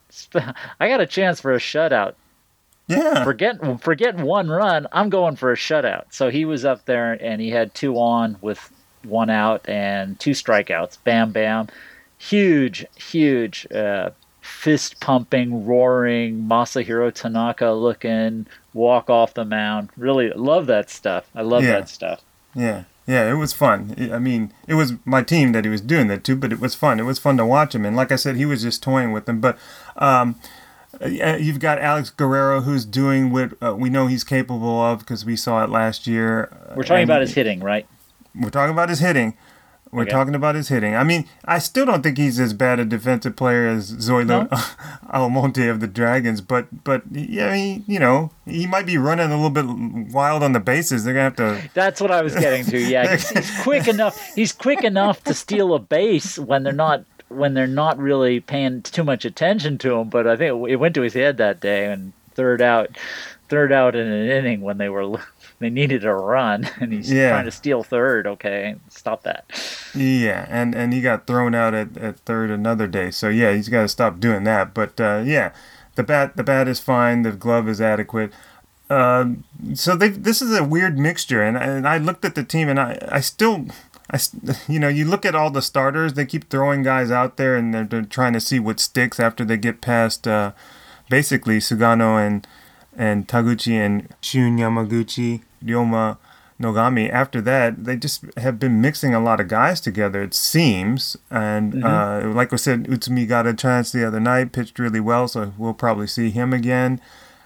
I got a chance for a shutout. yeah. Forget forget one run. I'm going for a shutout." So he was up there and he had two on with one out and two strikeouts. Bam, bam. Huge, huge, uh, fist pumping, roaring, Masahiro Tanaka looking walk off the mound. Really love that stuff. I love Yeah. that stuff. Yeah, yeah, it was fun. I I mean, it was my team that he was doing that to, but it was fun. It was fun to watch him. And like I said, he was just toying with them. But um, uh, you've got Alex Guerrero, who's doing what uh, we know he's capable of because we saw it last year. We're talking And about his hitting, right? We're talking about his hitting. We're Okay. talking about his hitting. I mean, I still don't think he's as bad a defensive player as Zoilo Almonte of the Dragons, but but yeah, he, you know, he might be running a little bit wild on the bases. They're gonna have to. That's what I was getting to. Yeah, he's, he's quick enough. He's quick enough to steal a base when they're not when they're not really paying too much attention to him. But I think it went to his head that day, and third out, third out in an inning when they were they needed a run, and he's Yeah. trying to steal third. Okay, stop that. Yeah, and, and he got thrown out at, at third another day. So yeah, he's got to stop doing that. But uh, yeah, the bat the bat is fine. The glove is adequate. Um, so they this is a weird mixture. And, and I looked at the team, and I I still I s- you know you look at all the starters. They keep throwing guys out there, and they're, they're trying to see what sticks after they get past uh, basically Sugano and and Taguchi and Shun Yamaguchi, Ryoma Nogami. After that, they just have been mixing a lot of guys together, it seems. And uh, like I said, Utsumi got a chance the other night, pitched really well, so we'll probably see him again.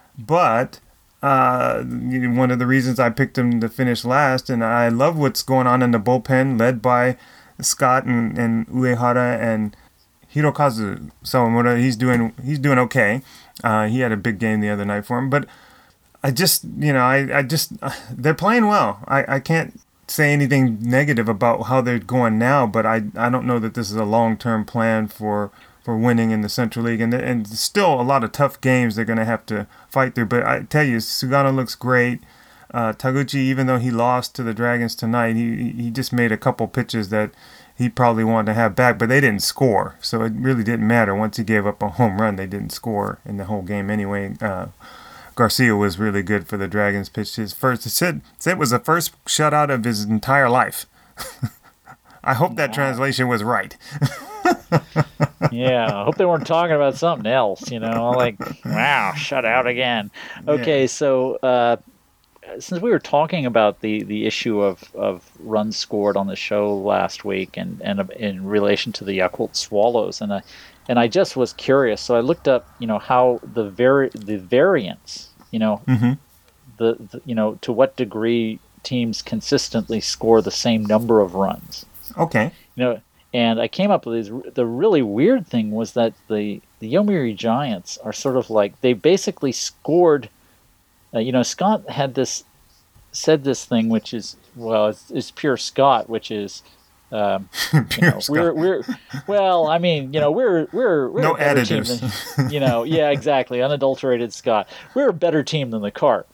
But uh, you know, one of the reasons I picked him to finish last, and I love what's going on in the bullpen, led by Scott and, and Uehara and Hirokazu Sawamura. He's doing he's doing okay. Uh, he had a big game the other night for him, but I just, you know, I, I just, uh, they're playing well. I, I can't say anything negative about how they're going now, but I, I don't know that this is a long-term plan for, for winning in the Central League. And, and still a lot of tough games they're going to have to fight through. But I tell you, Sugano looks great. Uh, Taguchi, even though he lost to the Dragons tonight, he, he just made a couple pitches that he probably wanted to have back, but they didn't score. So it really didn't matter. Once he gave up a home run, they didn't score in the whole game anyway. Uh, Garcia was really good for the Dragons. Pitched his first. It said, said it was the first shutout of his entire life. I hope that translation was right. Yeah, I hope they weren't talking about something else, you know, like, wow, shut out again. Okay, Yeah. so uh, since we were talking about the, the issue of, of runs scored on the show last week and, and in relation to the Yakult Swallows, and I, and I just was curious, so I looked up, you know, how the vari- the variance, you know, Mm-hmm. the, the you know, to what degree teams consistently score the same number of runs. Okay. You know, and I came up with these. The really weird thing was that the the Yomiuri Giants are sort of like they basically scored. Uh, you know, Scott had this said this thing, which is well, it's, it's pure Scott, which is. Um, you Pure know, Scott. we're we're well. I mean, you know, we're we're we're No a better team additives. than you know. Yeah, exactly. Unadulterated Scott. We're a better team than the Cart.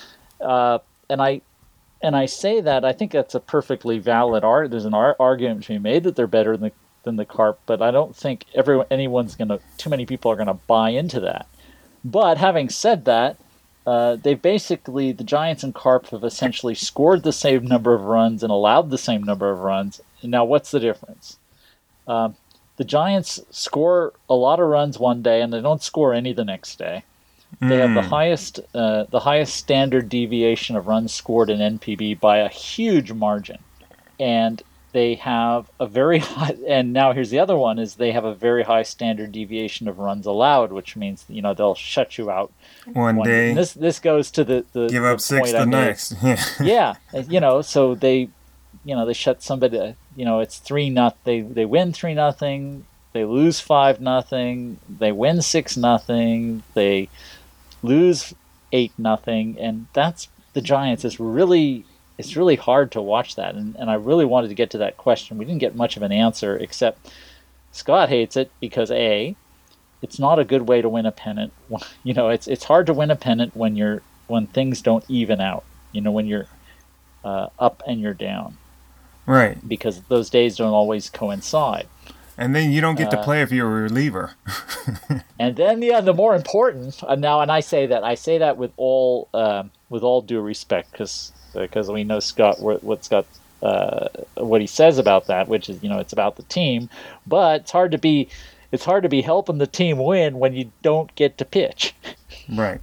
Uh, and I and I say that I think that's a perfectly valid art. There's an ar- argument to be made that they're better than the than the Carp, but I don't think everyone anyone's gonna. Too many people are gonna buy into that. But having said that, uh, they basically the Giants and Carp have essentially scored the same number of runs and allowed the same number of runs. Now, what's the difference? Um, the Giants score a lot of runs one day, and they don't score any the next day. They have the highest uh, the highest standard deviation of runs scored in N P B by a huge margin, and they have a very high. And now here's the other one: is they have a very high standard deviation of runs allowed, which means you know they'll shut you out One one day, And this this goes to the the give the up six point I the made. next. Yeah. Yeah, you know, so they, you know, they shut somebody. You know, it's three not. They they win three nothing. They lose five nothing. They win six nothing. They lose eight nothing, and that's the Giants. It's really it's really hard to watch that, and, and I really wanted to get to that question. We didn't get much of an answer, except Scott hates it because a, it's not a good way to win a pennant. You know, it's it's hard to win a pennant when you're when things don't even out. You know, when you're uh, up and you're down, Right. because those days don't always coincide. And then you don't get to Uh, play if you're a reliever. And then, yeah, the more important uh, now, and I say that I say that with all um, with all due respect, because because we know Scott what, what Scott uh, what he says about that, which is you know it's about the team, but it's hard to be it's hard to be helping the team win when you don't get to pitch. Right.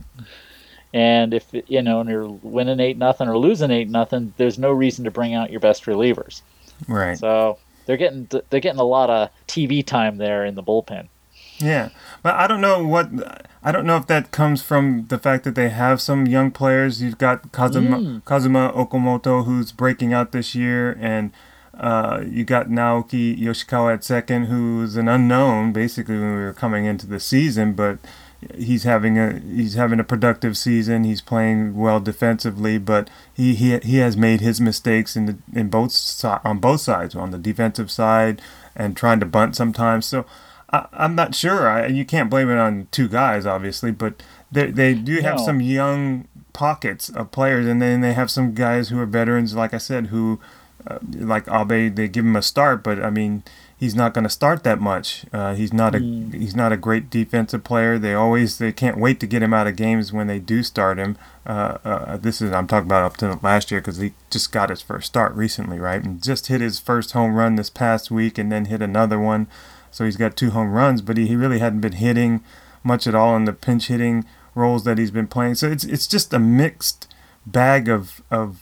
And if you know and you're winning eight nothing or losing eight nothing, there's no reason to bring out your best relievers. Right. So they're getting they're getting a lot of T V time there in the bullpen. Yeah, but I don't know what I don't know if that comes from the fact that they have some young players. You've got Kazuma Mm. Kazuma Okamoto, who's breaking out this year, and uh, you got Naoki Yoshikawa at second, who's an unknown basically when we were coming into the season, but he's having a he's having a productive season. He's playing well defensively, but he he, he has made his mistakes in the in both si- on both sides, on the defensive side and trying to bunt sometimes. So. I, I'm not sure. I, you can't blame it on two guys, obviously, but they they do have No. some young pockets of players, and then they have some guys who are veterans, like I said, who, uh, like Abe, they give him a start, but I mean, he's not going to start that much. Uh, he's not a Mm. he's not a great defensive player. They always they can't wait to get him out of games when they do start him. Uh, uh, this is I'm talking about up to last year because he just got his first start recently, right, and just hit his first home run this past week, and then hit another one. So he's got two home runs, but he, he really hadn't been hitting much at all in the pinch hitting roles that he's been playing. So it's it's just a mixed bag of of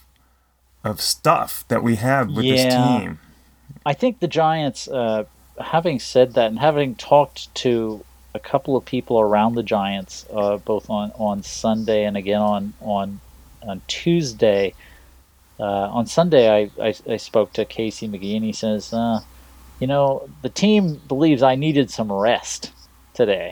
of stuff that we have with this Yeah. team. I think the Giants, uh, having said that, and having talked to a couple of people around the Giants, uh, both on, on Sunday and again on on on Tuesday. Uh, on Sunday, I, I I spoke to Casey McGee, and he says, uh, you know, the team believes I needed some rest today.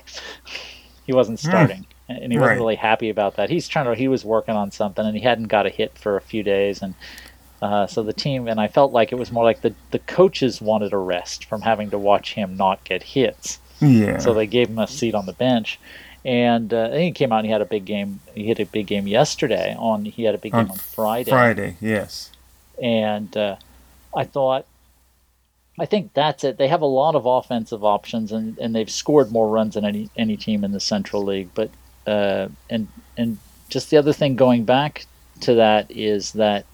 He wasn't starting, and he wasn't Right. really happy about that. He's trying to. He was working on something, and he hadn't got a hit for a few days, and uh, so the team. And I felt like it was more like the the coaches wanted a rest from having to watch him not get hits, Yeah. so they gave him a seat on the bench. And uh, then he came out and he had a big game. He hit a big game yesterday. On he had a big game On on Friday. Friday, yes. And uh, I thought, I think that's it. They have a lot of offensive options, and, and they've scored more runs than any any team in the Central League. But uh, and and just the other thing going back to that is that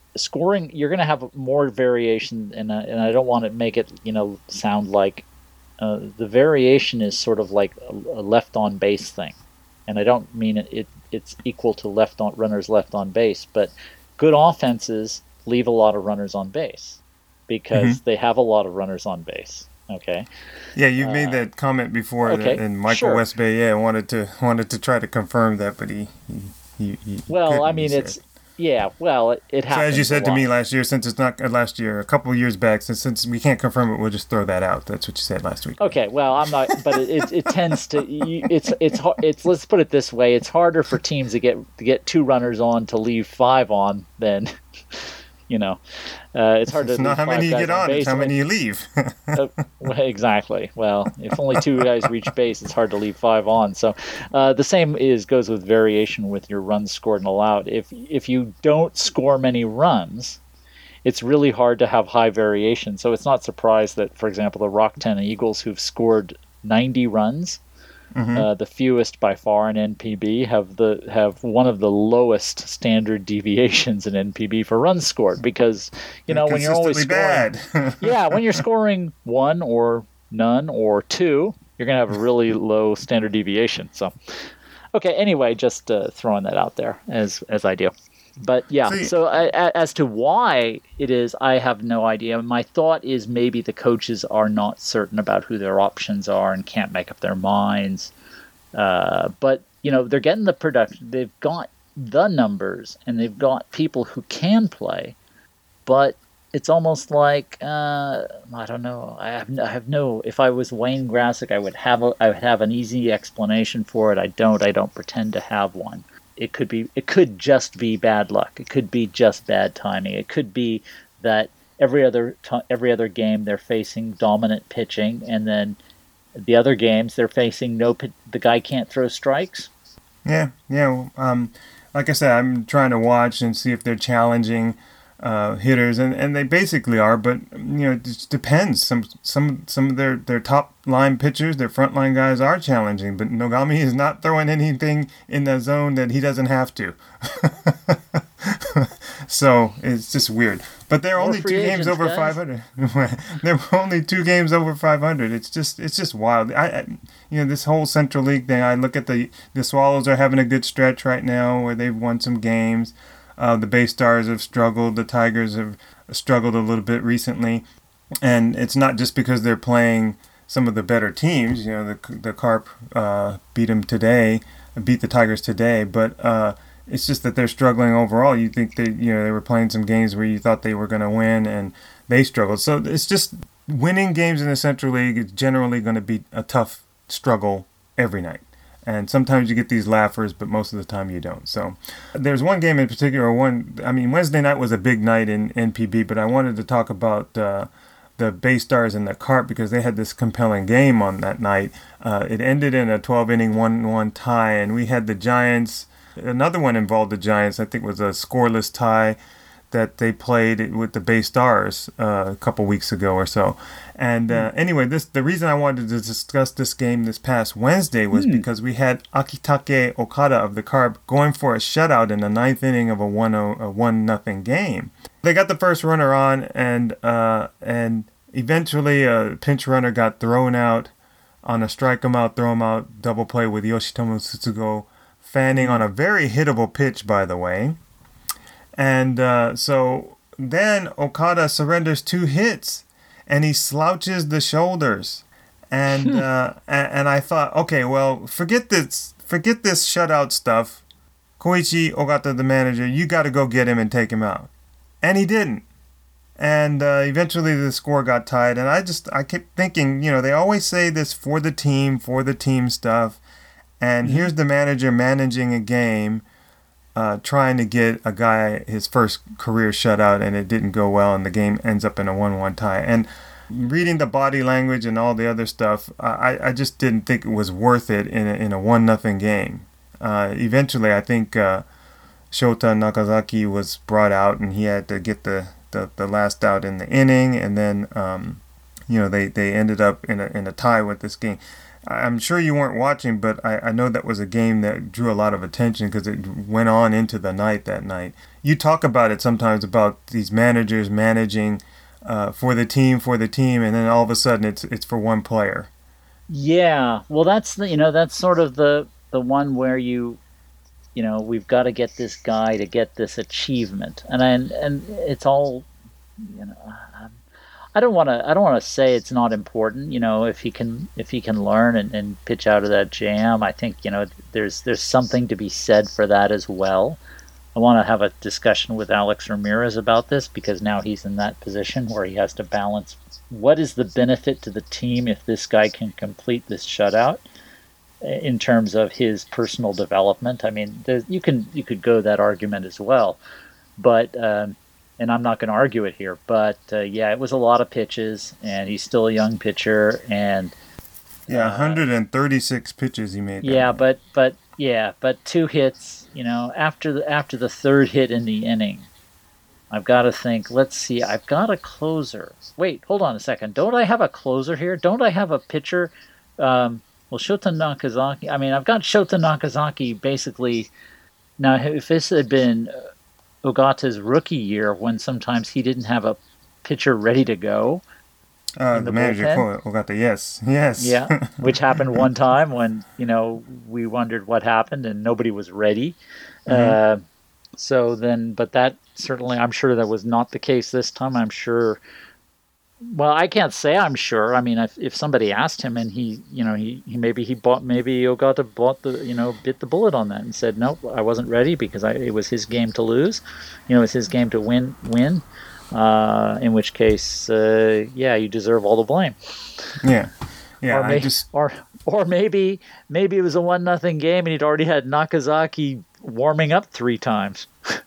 scoring, you're going to have more variation, and uh, and I don't want to make it you know sound like uh, the variation is sort of like a, a left on base thing, and I don't mean it, it it's equal to left on runners left on base, but good offenses leave a lot of runners on base because mm-hmm. they have a lot of runners on base. Okay. Yeah, you uh, made that comment before, okay, and Michael sure. Westbay, yeah, wanted to wanted to try to confirm that, but he he, he, he well, I mean, it's. Yeah, well, it, it happens. So as you said to me last year, since it's not uh, last year, a couple of years back, since since we can't confirm it, we'll just throw that out. That's what you said last week. Okay, well, I'm not, but it it, it tends to. You, it's it's it's. Let's put it this way: it's harder for teams to get to get two runners on to leave five on than, you know, uh, it's hard to. It's not how many you get on; it's how many you leave. uh, well, exactly. Well, if only two guys reach base, it's hard to leave five on. So, uh, the same is goes with variation with your runs scored and allowed. If if you don't score many runs, it's really hard to have high variation. So it's not surprised that, for example, the Rakuten Eagles, who've scored ninety runs, mm-hmm. uh, the fewest by far in N P B, have the have one of the lowest standard deviations in N P B for runs scored because you know They're when you're always scoring, bad. yeah, when you're scoring one or none or two, you're gonna have a really low standard deviation. So, okay, anyway, just uh, throwing that out there as as I do. But yeah, so, so I, I, as to why it is, I have no idea. My thought is maybe the coaches are not certain about who their options are and can't make up their minds. Uh, but, you know, they're getting the production. They've got the numbers and they've got people who can play. But it's almost like, uh, I don't know. I have, I have no, if I was Wayne Grassick, I would have a, I would have an easy explanation for it. I don't. I don't pretend to have one. It could be. It could just be bad luck. It could be just bad timing. It could be that every other t- every other game they're facing dominant pitching, and then the other games they're facing no. The guy can't throw strikes. Yeah, yeah. Um, like I said, I'm trying to watch and see if they're challenging uh, hitters, and, and they basically are. But you know, it just depends. Some some some of their, their top line pitchers, their front line guys are challenging, but Nogami is not throwing anything in the zone that he doesn't have to. So it's just weird. But they're More only two agents, games over guys. five hundred. They're only two games over five hundred. It's just it's just wild. I, I you know this whole Central League thing. I look at the the Swallows are having a good stretch right now where they've won some games. Uh, the Bay Stars have struggled. The Tigers have struggled a little bit recently, and it's not just because they're playing some of the better teams. You know, the the Carp uh, beat them today, beat the Tigers today, but uh, it's just that they're struggling overall. You think they, you know, they were playing some games where you thought they were going to win, and they struggled. So it's just winning games in the Central League is generally going to be a tough struggle every night. And sometimes you get these laughers, but most of the time you don't. So there's one game in particular. One, I mean, Wednesday night was a big night in N P B, but I wanted to talk about uh, the Bay Stars and the Carp because they had this compelling game on that night. Uh, it ended in a twelve-inning one one tie, and we had the Giants. Another one involved the Giants. I think it was a scoreless tie that they played with the Bay Stars uh, a couple weeks ago or so. And uh, mm. anyway, this the reason I wanted to discuss this game this past Wednesday was mm. because we had Akitake Okada of the Carp going for a shutout in the ninth inning of a one a one nothing game. They got the first runner on, and uh, and eventually a pinch runner got thrown out on a strike him out, throw him out double play with Yoshitomo Tsutsugo fanning on a very hittable pitch, by the way. And uh, so then Okada surrenders two hits, and he slouches the shoulders. And uh, and, and I thought, okay, well, forget this, forget this shutout stuff. Koichi Ogata, the manager, you got to go get him and take him out. And he didn't. And uh, eventually the score got tied. And I just, I kept thinking, you know, they always say this for the team, for the team stuff. And mm-hmm. here's the manager managing a game, Uh, trying to get a guy his first career shutout, and it didn't go well, and the game ends up in a one one tie. And reading the body language and all the other stuff, I, I just didn't think it was worth it in a, in a one nothing game. Uh, eventually, I think uh, Shota Nakazaki was brought out, and he had to get the, the, the last out in the inning, and then um, you know they, they ended up in a in a tie with this game. I'm sure you weren't watching, but I, I know that was a game that drew a lot of attention because it went on into the night that night. You talk about it sometimes about these managers managing uh, for the team, for the team, and then all of a sudden it's it's for one player. Yeah, well, that's the you know that's sort of the the one where you you know we've got to get this guy to get this achievement, and and and it's all you know. I don't want to. I don't want to say it's not important. You know, if he can, if he can learn and, and pitch out of that jam, I think you know there's there's something to be said for that as well. I want to have a discussion with Alex Ramirez about this because now he's in that position where he has to balance what is the benefit to the team if this guy can complete this shutout in terms of his personal development. I mean, you can you could go that argument as well, but. Um, And I'm not going to argue it here, but uh, yeah, it was a lot of pitches, and he's still a young pitcher, and yeah, one hundred thirty-six pitches he made. Yeah, but but yeah, but two hits. You know, after the after the third hit in the inning, I've got to think. Let's see, I've got a closer. Wait, hold on a second. Don't I have a closer here? Don't I have a pitcher? Um, well, Shota Nakazaki. I mean, I've got Shota Nakazaki basically. Now, if this had been Ogata's rookie year, when sometimes he didn't have a pitcher ready to go. Uh, the, the manager for Ogata, yes, yes. Yeah, which happened one time when, you know, we wondered what happened and nobody was ready. Mm-hmm. Uh, so then, but that certainly, I'm sure that was not the case this time. I'm sure, well, I can't say I'm sure. I mean, if, if somebody asked him and he, you know, he, he maybe he bought, maybe Ogata bought the, you know, bit the bullet on that and said, nope, I wasn't ready because I, it was his game to lose. You know, it's his game to win, win. Uh, in which case, uh, yeah, you deserve all the blame. Yeah. Yeah. Or, may, I just... or, or maybe, maybe it was a one nothing game and he'd already had Nakazaki warming up three times.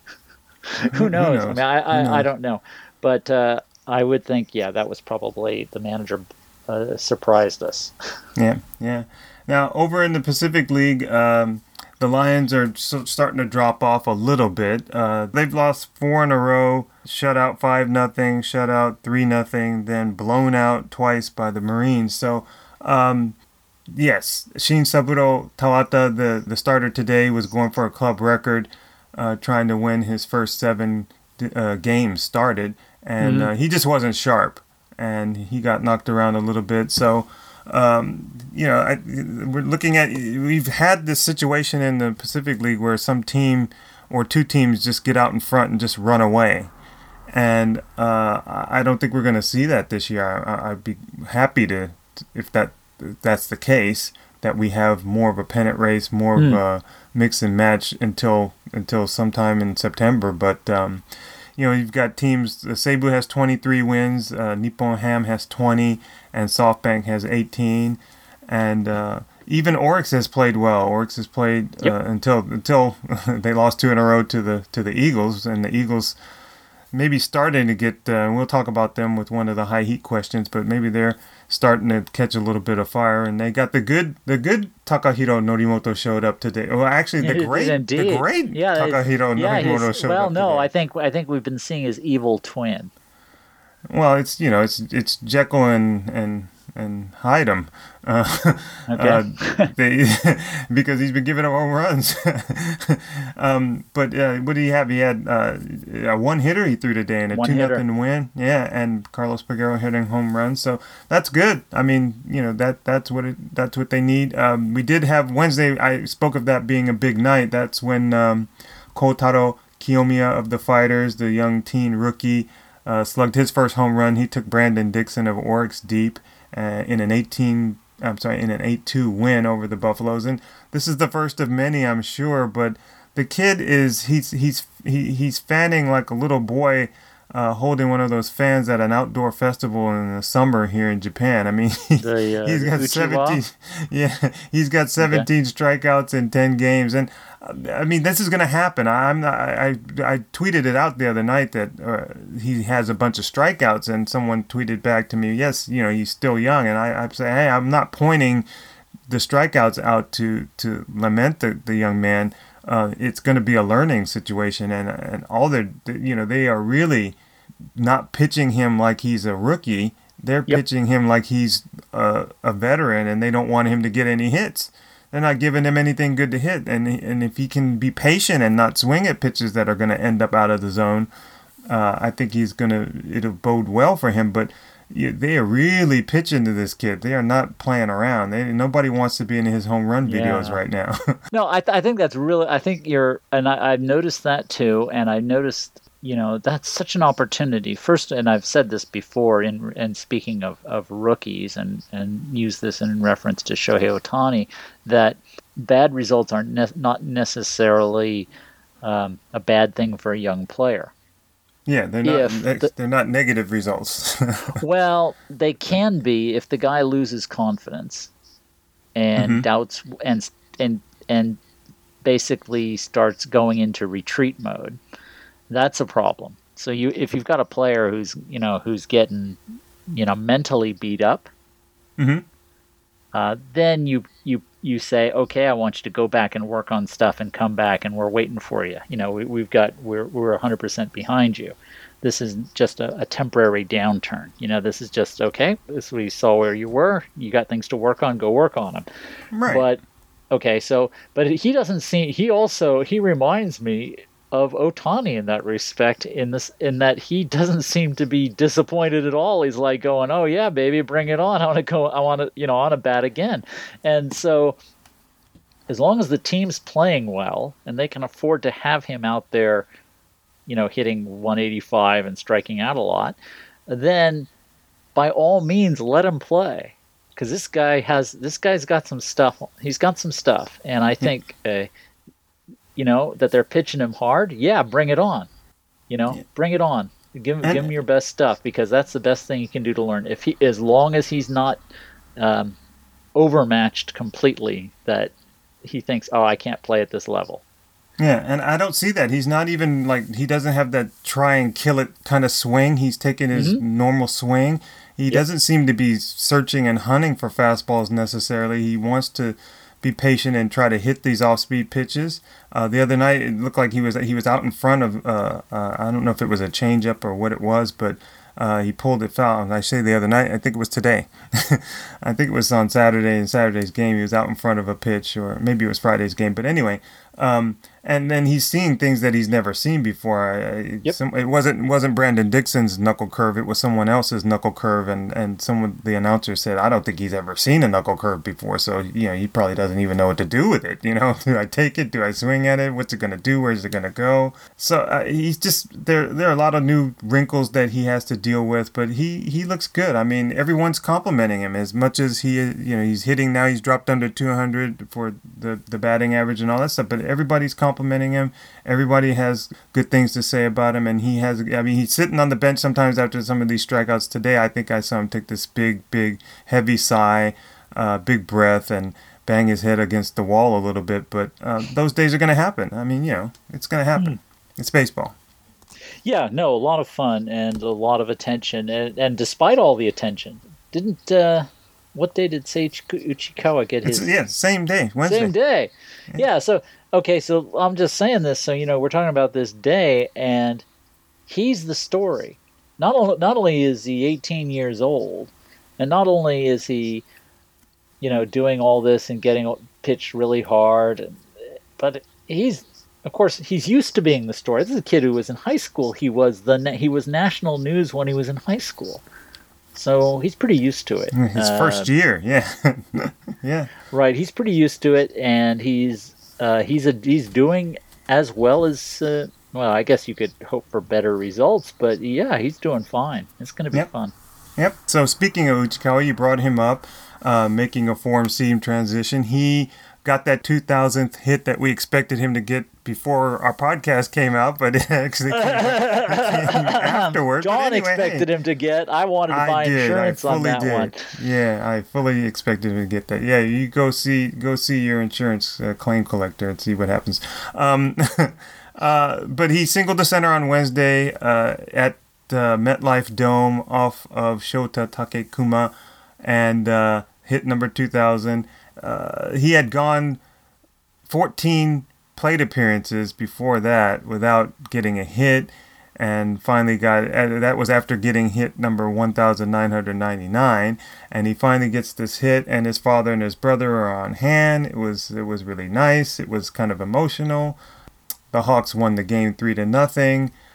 Who knows? Who knows? I mean, I, I, knows? I don't know. But, uh, I would think, yeah, that was probably the manager uh, surprised us. Yeah, yeah. Now, over in the Pacific League, um, the Lions are so starting to drop off a little bit. Uh, they've lost four in a row, shut out five nothing, shut out three nothing, then blown out twice by the Marines. So, um, yes, Shin Saburo Tawata, the, the starter today, was going for a club record, uh, trying to win his first seven uh, games started. And mm-hmm. uh, he just wasn't sharp, and he got knocked around a little bit. So, um, you know, I, we're looking at, we've had this situation in the Pacific League where some team or two teams just get out in front and just run away. And uh, I don't think we're going to see that this year. I, I'd be happy to, if that if that's the case, that we have more of a pennant race, more mm. of a mix and match until until sometime in September. But, um, you know, you've got teams, uh, Seibu has twenty-three wins, uh, Nippon Ham has twenty, and SoftBank has eighteen. And uh, even Oryx has played well. Oryx has played uh, yep. until until they lost two in a row to the to the Eagles, and the Eagles maybe starting to get, uh, we'll talk about them with one of the high heat questions, but maybe they're starting to catch a little bit of fire, and they got the good the good Takahiro Norimoto showed up today. Well, actually, the great Indeed. the great yeah, Takahiro yeah, Norimoto showed well, up no, today. I think I think we've been seeing his evil twin. Well, it's you know it's it's Jekyll and and and Hyde him, uh, okay. uh, they, because he's been giving up home runs. um, but uh, what did he have? He had uh, a one hitter he threw today in a one two hitter. nothing win. Yeah, and Carlos Peguero hitting home runs. So that's good. I mean, you know that that's what it, that's what they need. Um, we did have Wednesday. I spoke of that being a big night. That's when um, Kotaro Kiyomiya of the Fighters, the young teen rookie, uh, slugged his first home run. He took Brandon Dixon of Oryx deep. Uh, in an eighteen, I'm sorry, in an eight two win over the Buffaloes, and this is the first of many, I'm sure. But the kid is he's he's he, he's fanning like a little boy, uh, holding one of those fans at an outdoor festival in the summer here in Japan. I mean, the, uh, he's got seventeen, yeah, he's got seventeen okay. strikeouts in ten games, and I mean, this is going to happen. I'm not, I, I tweeted it out the other night that uh, he has a bunch of strikeouts, and someone tweeted back to me, yes, you know, he's still young. And I, I say, hey, I'm not pointing the strikeouts out to, to lament the, the young man. Uh, it's going to be a learning situation. And, and all the, you know, they are really not pitching him like he's a rookie. They're yep. pitching him like he's a, a veteran, and they don't want him to get any hits. They're not giving him anything good to hit, and and if he can be patient and not swing at pitches that are going to end up out of the zone, Uh, I think he's gonna it'll bode well for him. But you, they are really pitching to this kid. They are not playing around. They, nobody wants to be in his home run videos Yeah. right now. No, I, th- I think that's really, I think you're, and I, I've noticed that too. And I noticed, you know, that's such an opportunity. First, and I've said this before in, in speaking of, of rookies and, and use this in reference to Shohei Ohtani, that bad results are ne- not necessarily um, a bad thing for a young player. Yeah, they're not If the- they're not negative results. Well, they can be if the guy loses confidence and Mhm. doubts and and and basically starts going into retreat mode. That's a problem. So you if you've got a player who's, you know, who's getting, you know, mentally beat up, Mhm. uh, then you you you say, okay, I want you to go back and work on stuff and come back, and we're waiting for you. You know, we, we've got we're we're one hundred percent behind you. This is just a, a temporary downturn. You know, this is just okay. This we saw where you were. You got things to work on. Go work on them. Right. But okay, so but he doesn't seem. He also he reminds me of Ohtani in that respect. In this, in that he doesn't seem to be disappointed at all. He's like going, "Oh yeah, baby, bring it on. I want to go. I want to, you know, I want to bat again." And so, as long as the team's playing well and they can afford to have him out there, you know, hitting one eighty-five and striking out a lot, then by all means let him play, because this guy has this guy's got some stuff. He's got some stuff, and I think, uh, you know, that they're pitching him hard. Yeah, bring it on. You know, Yeah. bring it on. Give him And- give him your best stuff, because that's the best thing you can do to learn. If he, as long as he's not um, overmatched completely, that he thinks, oh, I can't play at this level. Yeah, and I don't see that. He's not even like he doesn't have that try and kill it kind of swing. He's taking his normal swing. He doesn't seem to be searching and hunting for fastballs necessarily. He wants to be patient and try to hit these off-speed pitches. Uh, the other night, it looked like he was he was out in front of. Uh, uh, I don't know if it was a changeup or what it was, but uh, he pulled it foul. And I say the other night, I think it was today. I think it was on Saturday in Saturday's game. He was out in front of a pitch, or maybe it was Friday's game. But anyway. Um, and then he's seeing things that he's never seen before. I, I- Yep. some, it wasn't it wasn't Brandon Dixon's knuckle curve. It was someone else's knuckle curve, and and someone the announcer said, "I don't think he's ever seen a knuckle curve before." So you know he probably doesn't even know what to do with it. You know, do I take it? Do I swing at it? What's it gonna do? Where's it gonna go? So uh, he's just there. There are a lot of new wrinkles that he has to deal with, but he he looks good. I mean, everyone's complimenting him as much as he you know he's hitting now. He's dropped under two hundred for the the batting average and all that stuff, but everybody's complimenting him. Everybody has good things to say about him, and he has. I mean, he's sitting on the bench sometimes after some of these strikeouts. Today, I think I saw him take this big, big, heavy sigh, uh, big breath, and bang his head against the wall a little bit. But uh, those days are going to happen. I mean, you know, it's going to happen. It's baseball. Yeah, no, a lot of fun and a lot of attention, and, and despite all the attention, didn't uh, what day did Seiichi Uchikawa get It's his? yeah, same day, Wednesday. Same day. Yeah. So okay, so I'm just saying this. So you know, we're talking about this day, and he's the story. Not only not only is he eighteen years old, and not only is he, you know, doing all this and getting pitched really hard, and, but he's of course he's used to being the story. This is a kid who was in high school. He was the na- he was national news when he was in high school. So he's pretty used to it. His Uh, first year, yeah, yeah. Right, he's pretty used to it, and he's uh, he's a, he's doing as well as uh, well. I guess you could hope for better results, but yeah, he's doing fine. It's going to be Yep. fun. Yep. So speaking of Uchikawa, you brought him up, uh, making a form seam transition. He got that two thousandth hit that we expected him to get before our podcast came out, but it actually came, it came afterward. But John anyway, expected hey, him to get. I wanted to I buy did. insurance I on fully that did. one. Yeah, I fully expected him to get that. Yeah, you go see go see your insurance uh, claim collector and see what happens. Um, uh, but he singled the center on Wednesday uh, at the MetLife Dome off of Shota Takekuma and uh, hit number two thousand. Uh, he had gone fourteen plate appearances before that without getting a hit, and finally got uh, that was after getting hit number one thousand nine hundred ninety-nine, and he finally gets this hit, and his father and his brother are on hand. It was it was really nice. It was kind of emotional. The Hawks won the game three to nothing.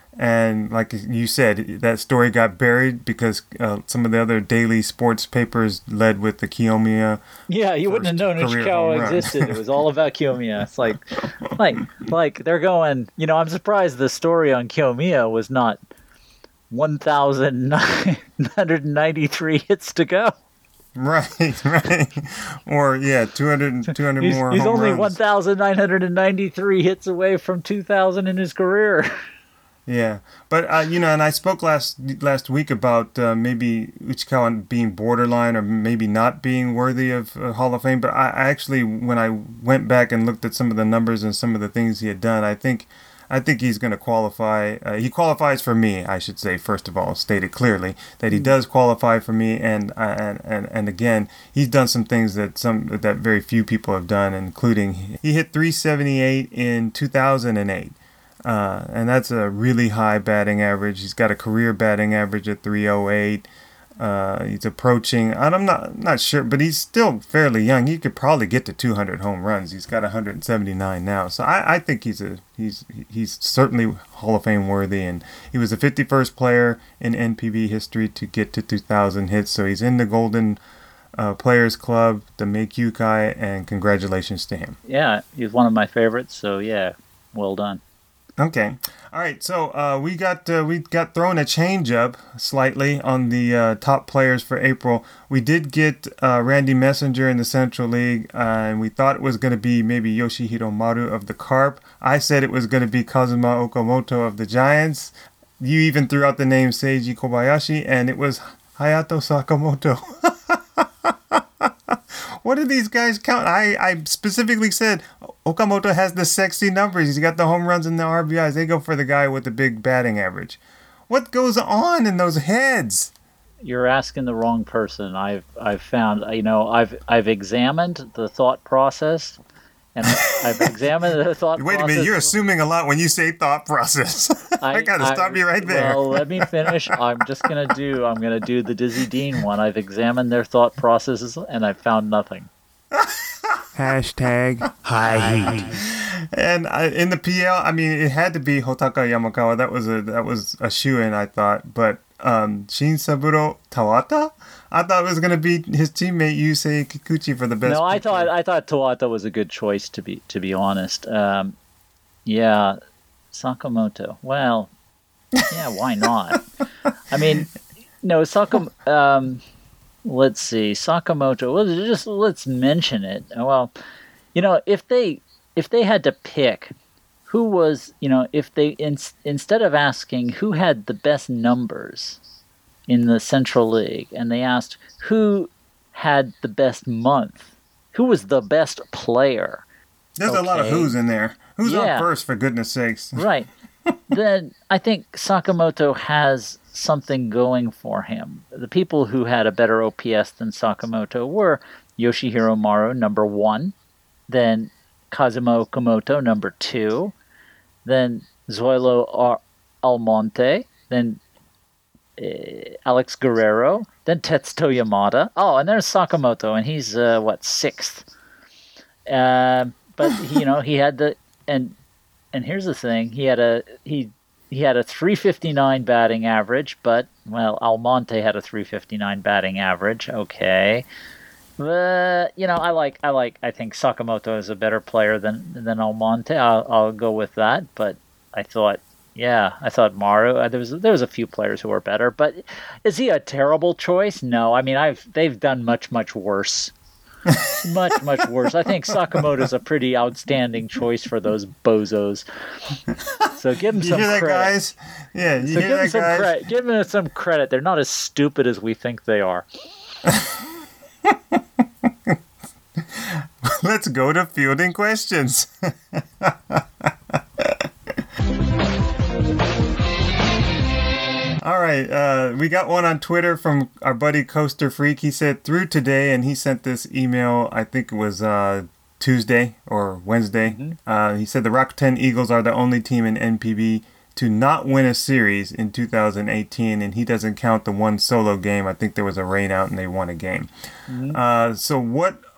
And like you said, that story got buried because uh, some of the other daily sports papers led with the Kiyomiya. Yeah, you wouldn't have known Uchikawa existed. It was all about Kiyomiya. It's like, like, like they're going. You know, I'm surprised the story on Kiyomiya was not one thousand nine hundred ninety-three hits to go. Right, right. Or, yeah, two hundred, two hundred he's, more He's home only runs. one thousand nine hundred ninety-three hits away from two thousand in his career. Yeah, but uh, you know, and I spoke last last week about uh, maybe Uchikawa being borderline or maybe not being worthy of uh, Hall of Fame. But I, I actually, when I went back and looked at some of the numbers and some of the things he had done, I think, I think he's going to qualify. Uh, he qualifies for me, I should say. First of all, stated clearly that he does qualify for me, and uh, and and and again, he's done some things that some that very few people have done, including he hit three seventy-eight in two thousand eight. Uh, and that's a really high batting average. He's got a career batting average at three oh eight. Uh, he's approaching, and I'm not not sure, but he's still fairly young. He could probably get to two hundred home runs. He's got one hundred seventy-nine now, so I, I think he's a he's he's certainly Hall of Fame worthy. And he was the fifty-first player in N P B history to get to two thousand hits. So he's in the Golden uh, Players Club, the Meikyukai, and congratulations to him. Yeah, he's one of my favorites. So yeah, well done. Okay, all right. So uh, we got uh, we got thrown a change up slightly on the uh, top players for April. We did get uh, Randy Messenger in the Central League, uh, and we thought it was going to be maybe Yoshihiro Maru of the Carp. I said it was going to be Kazuma Okamoto of the Giants. You even threw out the name Seiji Kobayashi, and it was Hayato Sakamoto. What do these guys count? I, I specifically said Okamoto has the sexy numbers. He's got the home runs and the R B Is. They go for the guy with the big batting average. What goes on in those heads? You're asking the wrong person. I've I've found, you know, I've I've examined the thought process, and I've examined the thought Wait process. a minute, you're assuming a lot when you say thought process. I, I gotta stop you right there. Well, let me finish. I'm just gonna do. I'm gonna do the Dizzy Dean one. I've examined their thought processes, and I've found nothing. Hashtag high heat. And I, in the P L, I mean, it had to be Hotaka Yamakawa. That was a that was a shoo-in, I thought. But um, Shinsaburo Tawata, I thought it was going to be his teammate Yusei Kikuchi for the best. No, I pitcher. thought I thought Tawata was a good choice, to be to be honest. Um, yeah, Sakamoto. Well, yeah, why not? I mean, no, Sakamoto. Um, let's see, Sakamoto. Well, just let's mention it. Well, you know, if they if they had to pick who was, you know, if they in, instead of asking who had the best numbers in the Central League, and they asked who had the best month, who was the best player. There's okay. a lot of who's in there. Who's yeah. on first, for goodness sakes? Right. Then I think Sakamoto has something going for him. The people who had a better O P S than Sakamoto were Yoshihiro Maru, number one, then Kazuma Okamoto, number two, then Zoilo Ar- Almonte, then uh, Alex Guerrero, then Tetsuto Yamada. Oh, and there's Sakamoto, and he's, uh, what, sixth. Uh, but, you know, he had the... and and here's the thing, he had a... he. He had a three fifty-nine batting average, but, well, Almonte had a three fifty-nine batting average. Okay. But, you know, I like, I like, I think Sakamoto is a better player than, than Almonte. I'll, I'll go with that. But I thought, yeah, I thought Maru, uh, there was, there was a few players who were better, but is he a terrible choice? No, I mean, I've, they've done much, much worse. much, much worse. I think Sakamoto's a pretty outstanding choice for those bozos. So give him you some hear that, credit. Guys? Yeah, you so hear give that, him some guys? credit. Give them some credit. They're not as stupid as we think they are. Let's go to fielding questions. All right, uh, we got one on Twitter from our buddy Coaster Freak. He said, through today, and he sent this email, I think it was uh, Tuesday or Wednesday. Mm-hmm. Uh, he said the Rakuten Eagles are the only team in N P B to not win a series in two thousand eighteen, and he doesn't count the one solo game. I think there was a rain out and they won a game. Mm-hmm. Uh, so what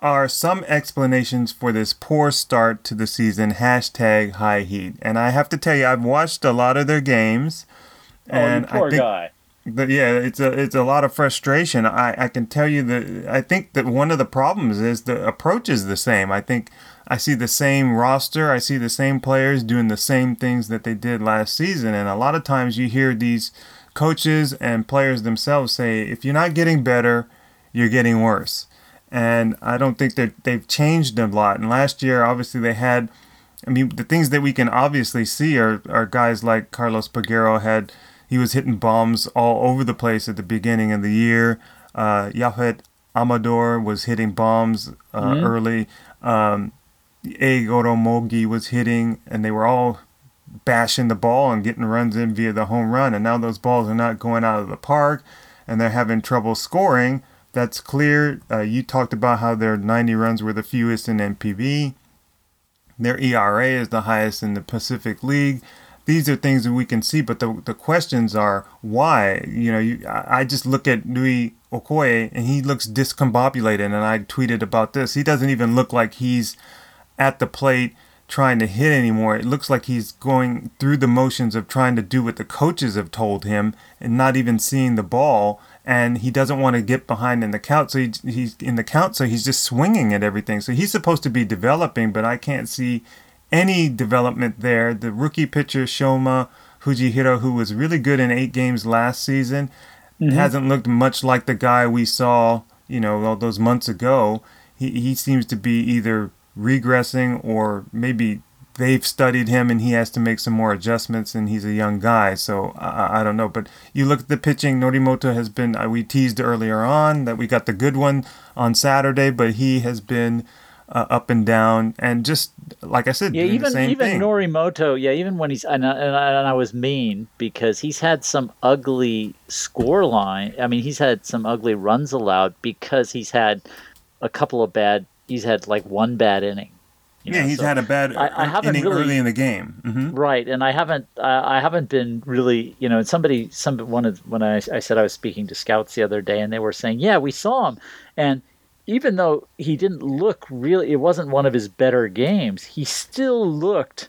are some explanations for this poor start to the season. Hashtag high heat. And I have to tell you, I've watched a lot of their games. And oh, you poor I think, guy. But yeah, it's a it's a lot of frustration. I, I can tell you that I think that one of the problems is the approach is the same. I think I see the same roster. I see the same players doing the same things that they did last season. And a lot of times you hear these coaches and players themselves say, if you're not getting better, you're getting worse. And I don't think that they've changed a lot. And last year, obviously, they had, I mean, the things that we can obviously see are, are guys like Carlos Peguero had, he was hitting bombs all over the place at the beginning of the year. Uh, Yaphet Amador was hitting bombs uh, mm-hmm. early. Um, Eigoro Mogi was hitting, and they were all bashing the ball and getting runs in via the home run. And now those balls are not going out of the park, and they're having trouble scoring. That's clear. Uh, you talked about how their ninety runs were the fewest in M P B. Their E R A is the highest in the Pacific League. These are things that we can see, but the the questions are why. You know, you, I just look at Nui Okoye, and he looks discombobulated, and I tweeted about this. He doesn't even look like he's at the plate trying to hit anymore. It looks like he's going through the motions of trying to do what the coaches have told him and not even seeing the ball. And he doesn't want to get behind in the count, so he, he's in the count, so he's just swinging at everything. So he's supposed to be developing, but I can't see any development there. The rookie pitcher Shoma Fujihiro, who was really good in eight games last season, mm-hmm. hasn't looked much like the guy we saw, you know, all those months ago. He he seems to be either regressing or maybe they've studied him and he has to make some more adjustments, and he's a young guy, so I, I don't know. But you look at the pitching, Norimoto has been, uh, we teased earlier on that we got the good one on Saturday, but he has been uh, up and down, and just, like I said, yeah, doing even, the same even thing. Norimoto, yeah, even when he's, and I, and, I, and I was mean because he's had some ugly score line. I mean, he's had some ugly runs allowed because he's had a couple of bad, he's had like one bad inning. You yeah, know, he's so had a bad I, I haven't inning really, early in the game, mm-hmm. right? And I haven't, I, I haven't been really, you know. Somebody, some one of when I, I said I was speaking to scouts the other day, and they were saying, yeah, we saw him, and even though he didn't look really, it wasn't one of his better games, he still looked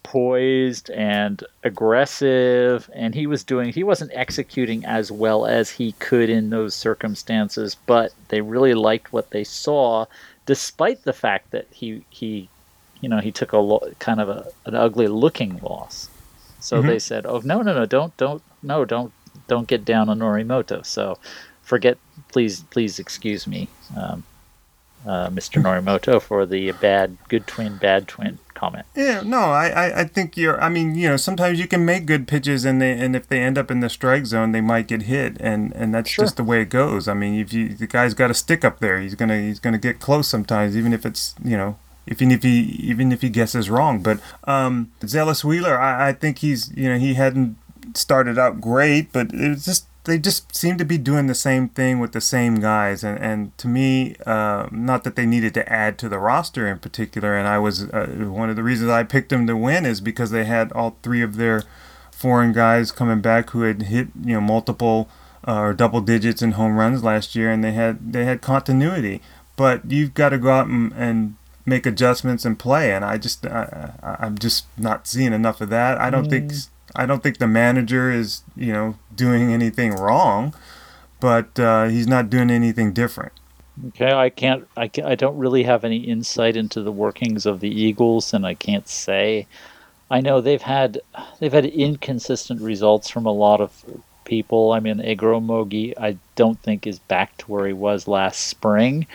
poised and aggressive, and he was doing, he wasn't executing as well as he could in those circumstances, but they really liked what they saw, despite the fact that he he. You know, he took a lo- kind of a, an ugly looking loss. So mm-hmm. they said, "Oh no, no, no! Don't, don't, no, don't, don't get down on Norimoto." So forget, please, please excuse me, um, uh, Mister Norimoto, for the bad, good twin, bad twin comment. Yeah, no, I, I, I think you're. I mean, you know, sometimes you can make good pitches, and they, and if they end up in the strike zone, they might get hit, and, and that's sure. just the way it goes. I mean, if you the guy's got a stick up there, he's gonna he's gonna get close sometimes, even if it's, you know. Even if he even if he guesses wrong, but um, Zealous Wheeler, I, I think he's, you know, he hadn't started out great, but it was just they just seem to be doing the same thing with the same guys, and and to me, uh, not that they needed to add to the roster in particular, and I was uh, one of the reasons I picked them to win is because they had all three of their foreign guys coming back who had hit, you know, multiple uh, or double digits in home runs last year, and they had they had continuity, but you've got to go out and, and make adjustments and play, and I just I, I'm just not seeing enough of that. I don't mm. think I don't think the manager is, you know, doing anything wrong, but uh, he's not doing anything different. Okay, I can't I, can't, I don't really have any insight into the workings of the Eagles, and I can't say. I know they've had they've had inconsistent results from a lot of people. I mean, Eigoro Mogi, I don't think is back to where he was last spring.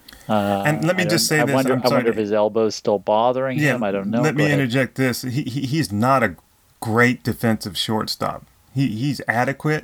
Uh, and let me just say I this. Wonder, I'm I sorry. wonder if his elbow's still bothering yeah, him. I don't know. Let Go me ahead. interject this. He, he he's not a great defensive shortstop. He he's adequate,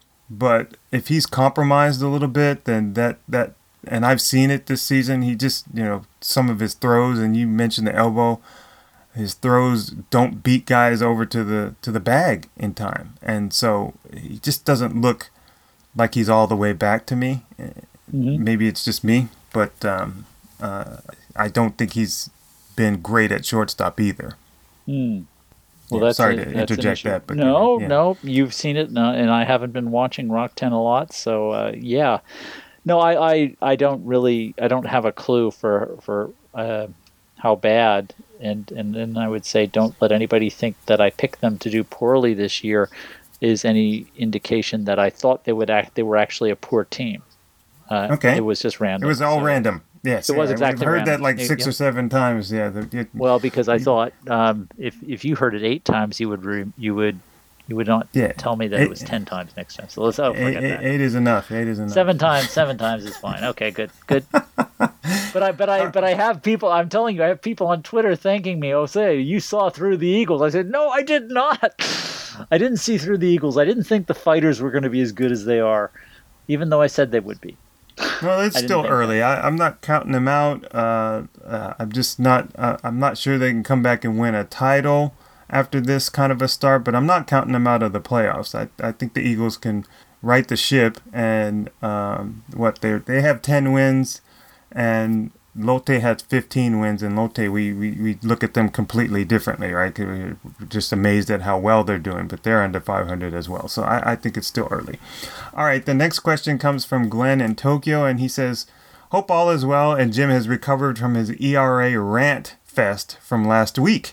but if he's compromised a little bit, then that that and I've seen it this season. He just, you know, some of his throws, and you mentioned the elbow. His throws don't beat guys over to the to the bag in time, and so he just doesn't look like he's all the way back to me. Mm-hmm. Maybe it's just me. But um, uh, I don't think he's been great at shortstop either. Mm. Well, yeah, that's sorry a, to that's interject that. But no, yeah. no, you've seen it, no, and I haven't been watching Rock ten a lot, so uh, yeah. No, I, I, I don't really I don't have a clue for for uh, how bad, and and then I would say don't let anybody think that I picked them to do poorly this year is any indication that I thought they would act they were actually a poor team. Uh, Okay. It was just random. It was all so- random. Yes, It was yeah, exactly I've heard that random. like It- six yeah. or seven times. Yeah. The, it, Well, because I thought um, if if you heard it eight times, you would re, you would you would not Yeah. tell me that Eight- it was ten times next time. So let's oh eight, forget eight, that. eight is enough. Eight is enough. Seven times, seven times is fine. Okay, good, good. But I, but I, but I have people. I'm telling you, I have people on Twitter thanking me. Oh, say you saw through the Eagles. I said, no, I did not. I didn't see through the Eagles. I didn't think the Fighters were going to be as good as they are, even though I said they would be. Well, it's I didn't still think early. I, I'm not counting them out. Uh, uh, I'm just not. Uh, I'm not sure they can come back and win a title after this kind of a start. But I'm not counting them out of the playoffs. I, I think the Eagles can right the ship. And um, what they they have ten wins, and Lotte has fifteen wins. And Lotte, we, we, we look at them completely differently, right? 'Cause we're just amazed at how well they're doing. But they're under five hundred as well. So I, I think it's still early. All right, the next question comes from Glenn in Tokyo, and he says, hope all is well and Jim has recovered from his E R A rant fest from last week.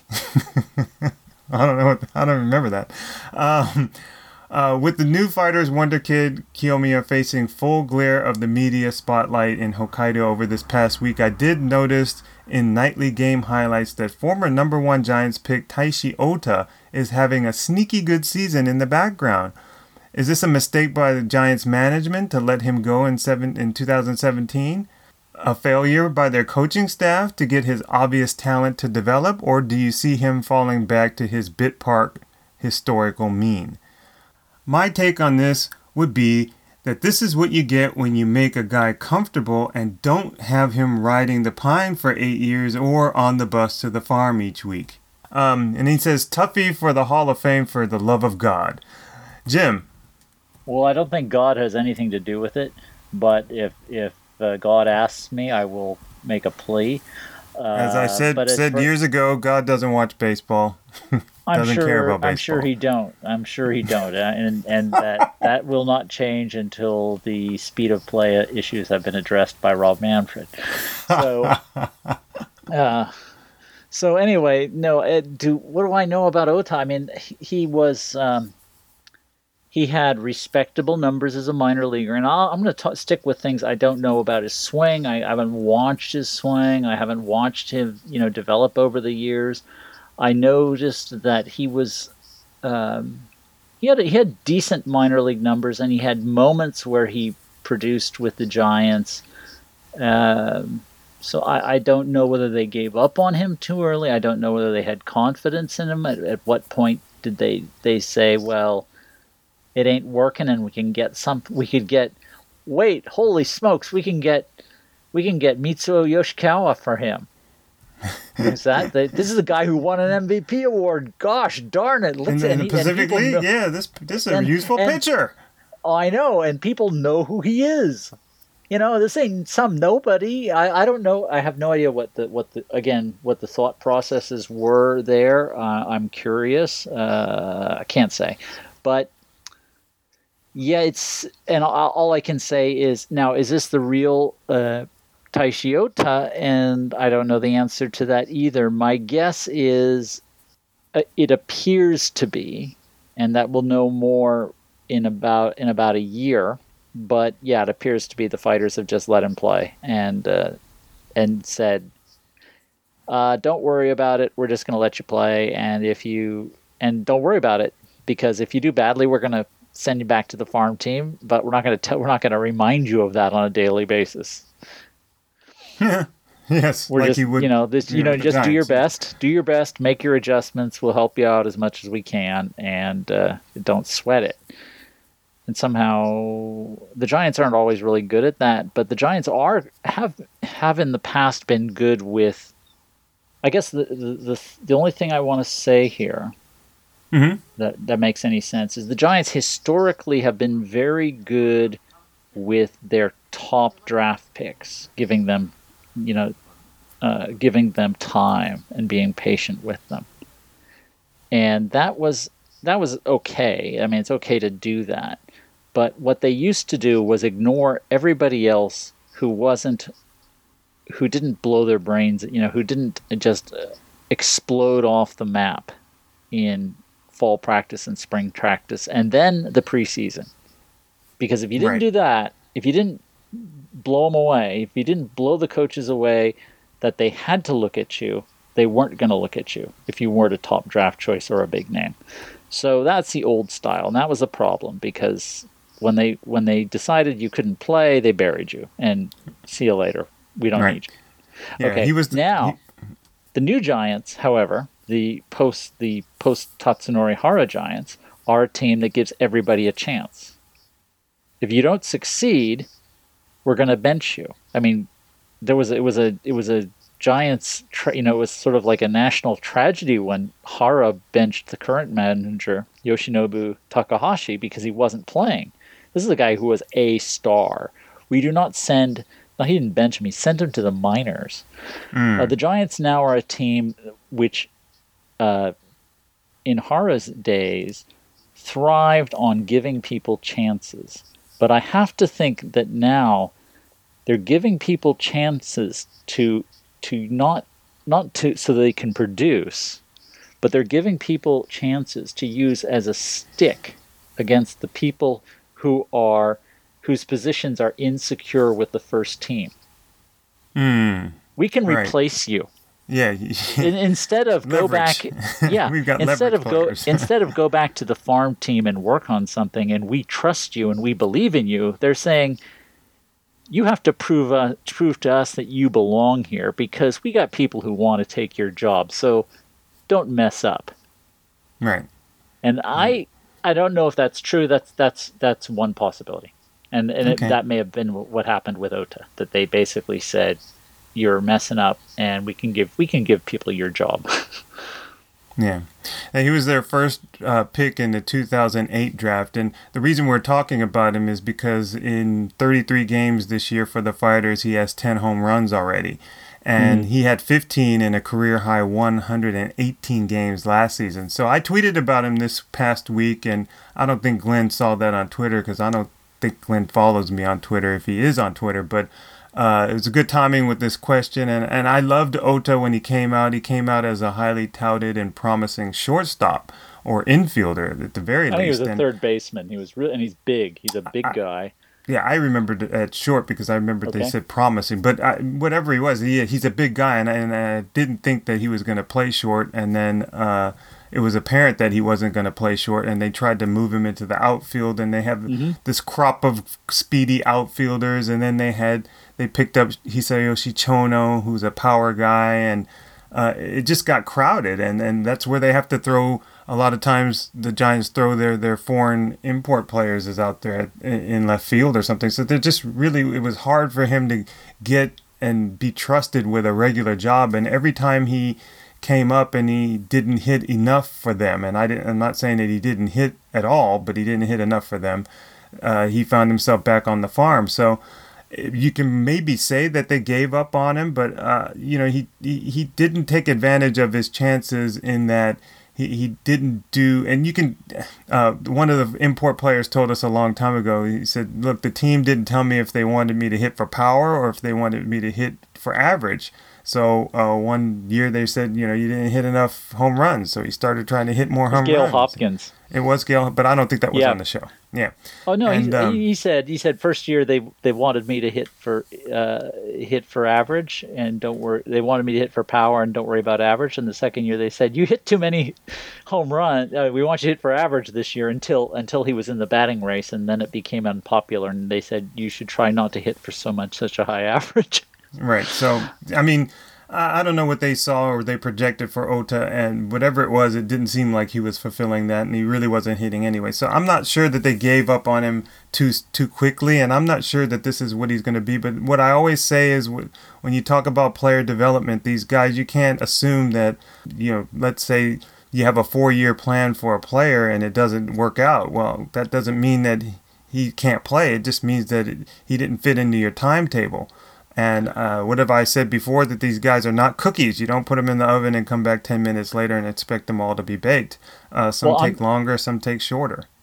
I don't know. What, I don't remember that. Um, uh, with the new fighters, Wonder Kid, Kiyomiya facing full glare of the media spotlight in Hokkaido over this past week, I did notice in nightly game highlights that former number one Giants pick Taishi Ota is having a sneaky good season in the background. Is this a mistake by the Giants management to let him go in seven in two thousand seventeen? A failure by their coaching staff to get his obvious talent to develop? Or do you see him falling back to his Bit Park historical mean? My take on this would be that this is what you get when you make a guy comfortable and don't have him riding the pine for eight years or on the bus to the farm each week. Um, and he says, Tuffy for the Hall of Fame for the love of God. Jim. Well, I don't think God has anything to do with it, but if if uh, God asks me, I will make a plea. Uh, As I said but as said for- years ago, God doesn't watch baseball. I'm doesn't sure, care about I'm sure baseball. he don't. I'm sure he don't, Uh, and and that that will not change until the speed of play issues have been addressed by Rob Manfred. So, uh, so anyway, no. Uh, do what do I know about Ota? I mean, he, he was. Um, He had respectable numbers as a minor leaguer, and I'll, I'm going to stick with things I don't know about his swing. I, I haven't watched his swing. I haven't watched him, you know, develop over the years. I noticed that he was, um, he had he had decent minor league numbers, and he had moments where he produced with the Giants. Um, so I, I don't know whether they gave up on him too early. I don't know whether they had confidence in him. At, at what point did they they say, well, it ain't working, and we can get some. We could get. Wait, holy smokes! We can get. We can get Mitsuo Yoshikawa for him. Who's that? The, this is the guy who won an M V P award. Gosh darn it! In Let's, the, in and the he- and Pacific people League, know- yeah, this this is a and- useful and- pitcher. Oh, I know, and people know who he is. You know, this ain't some nobody. I, I don't know. I have no idea what the what the again what the thought processes were there. Uh, I'm curious. Uh, I can't say, but. Yeah, it's and all, all I can say is now is this the real uh, Taishi Ota? And I don't know the answer to that either. My guess is uh, it appears to be, and that we'll know more in about in about a year. But yeah, it appears to be the fighters have just let him play and uh, and said, uh, "Don't worry about it. We're just going to let you play, and if you and don't worry about it because if you do badly, we're going to." Send you back to the farm team, but we're not going to tell. We're not going to remind you of that on a daily basis. Yes, We're like just, he would. you know, this, you know, with the just do your Giants. best. Do your best. Make your adjustments. We'll help you out as much as we can, and uh, don't sweat it. And somehow the Giants aren't always really good at that, but the Giants are have have in the past been good with. I guess the the the, the only thing I want to say here. Mhm. That that makes any sense is the Giants historically have been very good with their top draft picks, giving them, you know, uh, giving them time and being patient with them, and that was that was okay. I mean, it's okay to do that, But what they used to do was ignore everybody else who wasn't, who didn't blow their brains, you know, who didn't just explode off the map in fall practice and spring practice, and then the preseason. Because if you didn't Right. do that, if you didn't blow them away, if you didn't blow the coaches away that they had to look at you, they weren't going to look at you if you weren't a top draft choice or a big name. So that's the old style, and that was a problem because when they when they decided you couldn't play, they buried you and see you later. We don't Right. need you. Yeah, okay, he was the, now he- the new Giants, however, the post the post Tatsunori Hara Giants are a team that gives everybody a chance. If you don't succeed, we're going to bench you. I mean, there was it was a it was a Giants, tra- you know, it was sort of like a national tragedy when Hara benched the current manager Yoshinobu Takahashi because he wasn't playing. This is a guy who was a star. We do not send. No, he didn't bench him. He sent him to the minors. Mm. Uh, the Giants now are a team which, uh, in Hara's days, thrived on giving people chances. But I have to think that now they're giving people chances to to not not to so they can produce, but they're giving people chances to use as a stick against the people who are whose positions are insecure with the first team. Mm. We can Right. replace you. Yeah. In, instead of go back, Leverage. yeah. We've got instead of leverage go players. instead of go back to the farm team and work on something, and we trust you and we believe in you. They're saying you have to prove uh, prove to us that you belong here because we got people who want to take your job. So don't mess up. Right. And I I don't know if that's true. That's that's that's one possibility. And and Okay. it, that may have been what happened with Ota. That they basically said, "You're messing up, and we can give we can give people your job." Yeah. And he was their first uh, pick in the two thousand eight draft. And the reason we're talking about him is because in thirty-three games this year for the Fighters, he has ten home runs already. And Mm. he had fifteen in a career high one hundred eighteen games last season. So I tweeted about him this past week, and I don't think Glenn saw that on Twitter because I don't think Glenn follows me on Twitter if he is on Twitter. But Uh, it was a good timing with this question, and, and I loved Ota when he came out. He came out as a highly touted and promising shortstop or infielder at the very I think he least. was a And, third baseman. He was really, and he's big. He's a big guy. yeah, I remembered it at short because I remembered they Okay. said promising. But I, whatever he was, he, he's a big guy, and, I- and I didn't think that he was going to play short. And then uh, it was apparent that he wasn't going to play short, and they tried to move him into the outfield. And they have Mm-hmm. this crop of speedy outfielders, and then they had they picked up Hisayoshi Chono, who's a power guy, and uh, it just got crowded. And, and that's where they have to throw. A lot of times the Giants throw their, their foreign import players is out there in, in left field or something. So they're just really, it was hard for him to get and be trusted with a regular job. And every time he came up and he didn't hit enough for them, and I didn't, I'm not saying that he didn't hit at all, but he didn't hit enough for them, uh, he found himself back on the farm. So you can maybe say that they gave up on him, but uh, you know, he, he he didn't take advantage of his chances in that he, he didn't do, and you can, uh, one of the import players told us a long time ago, he said, look, the team didn't tell me if they wanted me to hit for power or if they wanted me to hit for average. So uh, one year they said, you know, you didn't hit enough home runs, so he started trying to hit more home Gail runs. Hopkins. It was Gail, but I don't think that was Yeah. on the show. Yeah. Oh no, And, he, um, he said he said first year they they wanted me to hit for uh, hit for average and don't worry. They wanted me to hit for power and don't worry about average. And the second year they said you hit too many home runs. Uh, we want you to hit for average this year until until he was in the batting race, and then it became unpopular. And they said you should try not to hit for so much such a high average. Right. So, I mean, I I don't know what they saw or they projected for Ota, and whatever it was, it didn't seem like he was fulfilling that, and he really wasn't hitting anyway. So I'm not sure that they gave up on him too too quickly, and I'm not sure that this is what he's going to be. But what I always say is, wh- when you talk about player development, these guys, you can't assume that, you know, let's say you have a four-year plan for a player and it doesn't work out. Well, that doesn't mean that he can't play. It just means that it, he didn't fit into your timetable. And uh, what have I said before? That these guys are not cookies. You don't put them in the oven and come back ten minutes later and expect them all to be baked. Uh, some Well, take I'm- longer, some take shorter.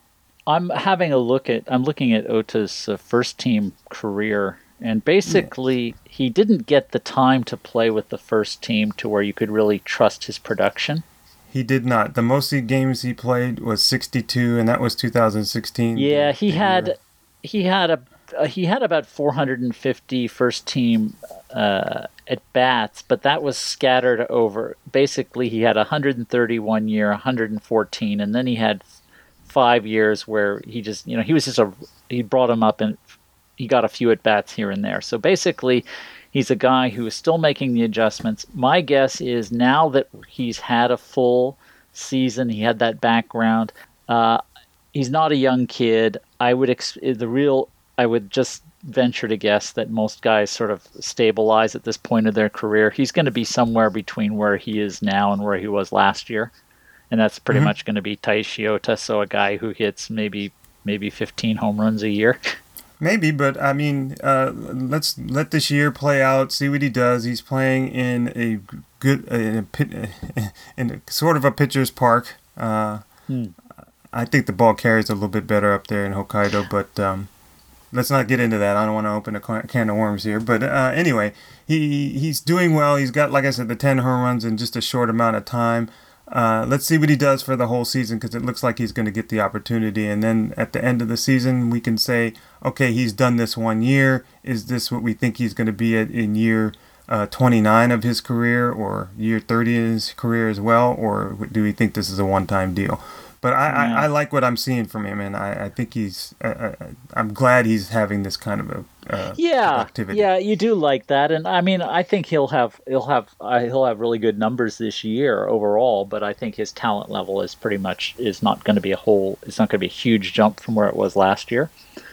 I'm having a look at. I'm looking at Ota's uh, first team career, and basically yes. he didn't get the time to play with the first team to where you could really trust his production. He did not. The most games he played was sixty-two, and that was two thousand sixteen. Yeah, he had he had a uh, he had about four hundred fifty first team uh, at bats, but that was scattered over. Basically, he had one hundred thirty one year, one hundred fourteen, and then he had five years where he just you know he was just a he brought him up and he got a few at bats here and there. So basically, he's a guy who is still making the adjustments. My guess is now that he's had a full season, he had that background. Uh, he's not a young kid. I would ex- the real. I would just venture to guess that most guys sort of stabilize at this point of their career. He's going to be somewhere between where he is now and where he was last year, and that's pretty mm-hmm. much going to be Taishi Ota, so a guy who hits maybe maybe fifteen home runs a year. Maybe, but I mean, uh, let's let this year play out. See what he does. He's playing in a good, in a, pit, in a sort of a pitcher's park. Uh, hmm. I think the ball carries a little bit better up there in Hokkaido, but um, let's not get into that. I don't want to open a can of worms here. But uh, anyway, he he's doing well. He's got, like I said, the ten home runs in just a short amount of time. Uh, let's see what he does for the whole season, because it looks like he's going to get the opportunity. And then at the end of the season, we can say, okay, he's done this one year. Is this what we think he's going to be at in year uh, twenty-nine of his career, or year thirty in his career as well? Or do we think this is a one-time deal? But I, yeah. I, I like what I'm seeing from him, and I, I think he's. Uh, I'm glad he's having this kind of a uh, yeah, activity. Yeah, you do like that, and I mean, I think he'll have he'll have uh, he'll have really good numbers this year overall. But I think his talent level is pretty much is not going to be a whole. It's not going to be a huge jump from where it was last year.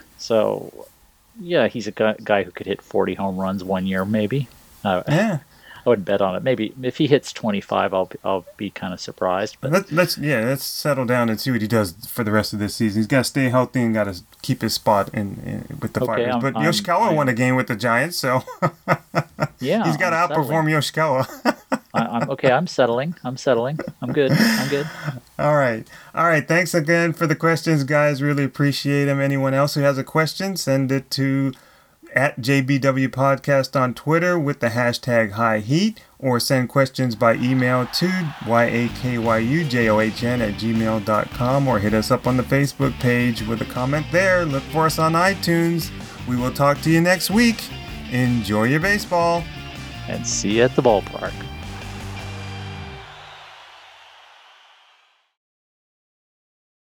So, yeah, he's a guy, guy who could hit forty home runs one year, maybe. Uh, yeah. I wouldn't bet on it. Maybe if he hits twenty-five, I'll I'll be kind of surprised. But Let, let's yeah, let's settle down and see what he does for the rest of this season. He's got to stay healthy and got to keep his spot in, in with the okay, Fighters. I'm, But I'm, Yoshikawa I'm, won a game with the Giants, so yeah, he's got to outperform settling. Yoshikawa. I, I'm okay. I'm settling. I'm settling. I'm good. I'm good. All right. All right. Thanks again for the questions, guys. Really appreciate them. Anyone else who has a question, send it to at J B W Podcast on Twitter with the hashtag High Heat, or send questions by email to yakyujohn at gmail dot com, or hit us up on the Facebook page with a comment there. Look for us on iTunes. We will talk to you next week. Enjoy your baseball. And see you at the ballpark.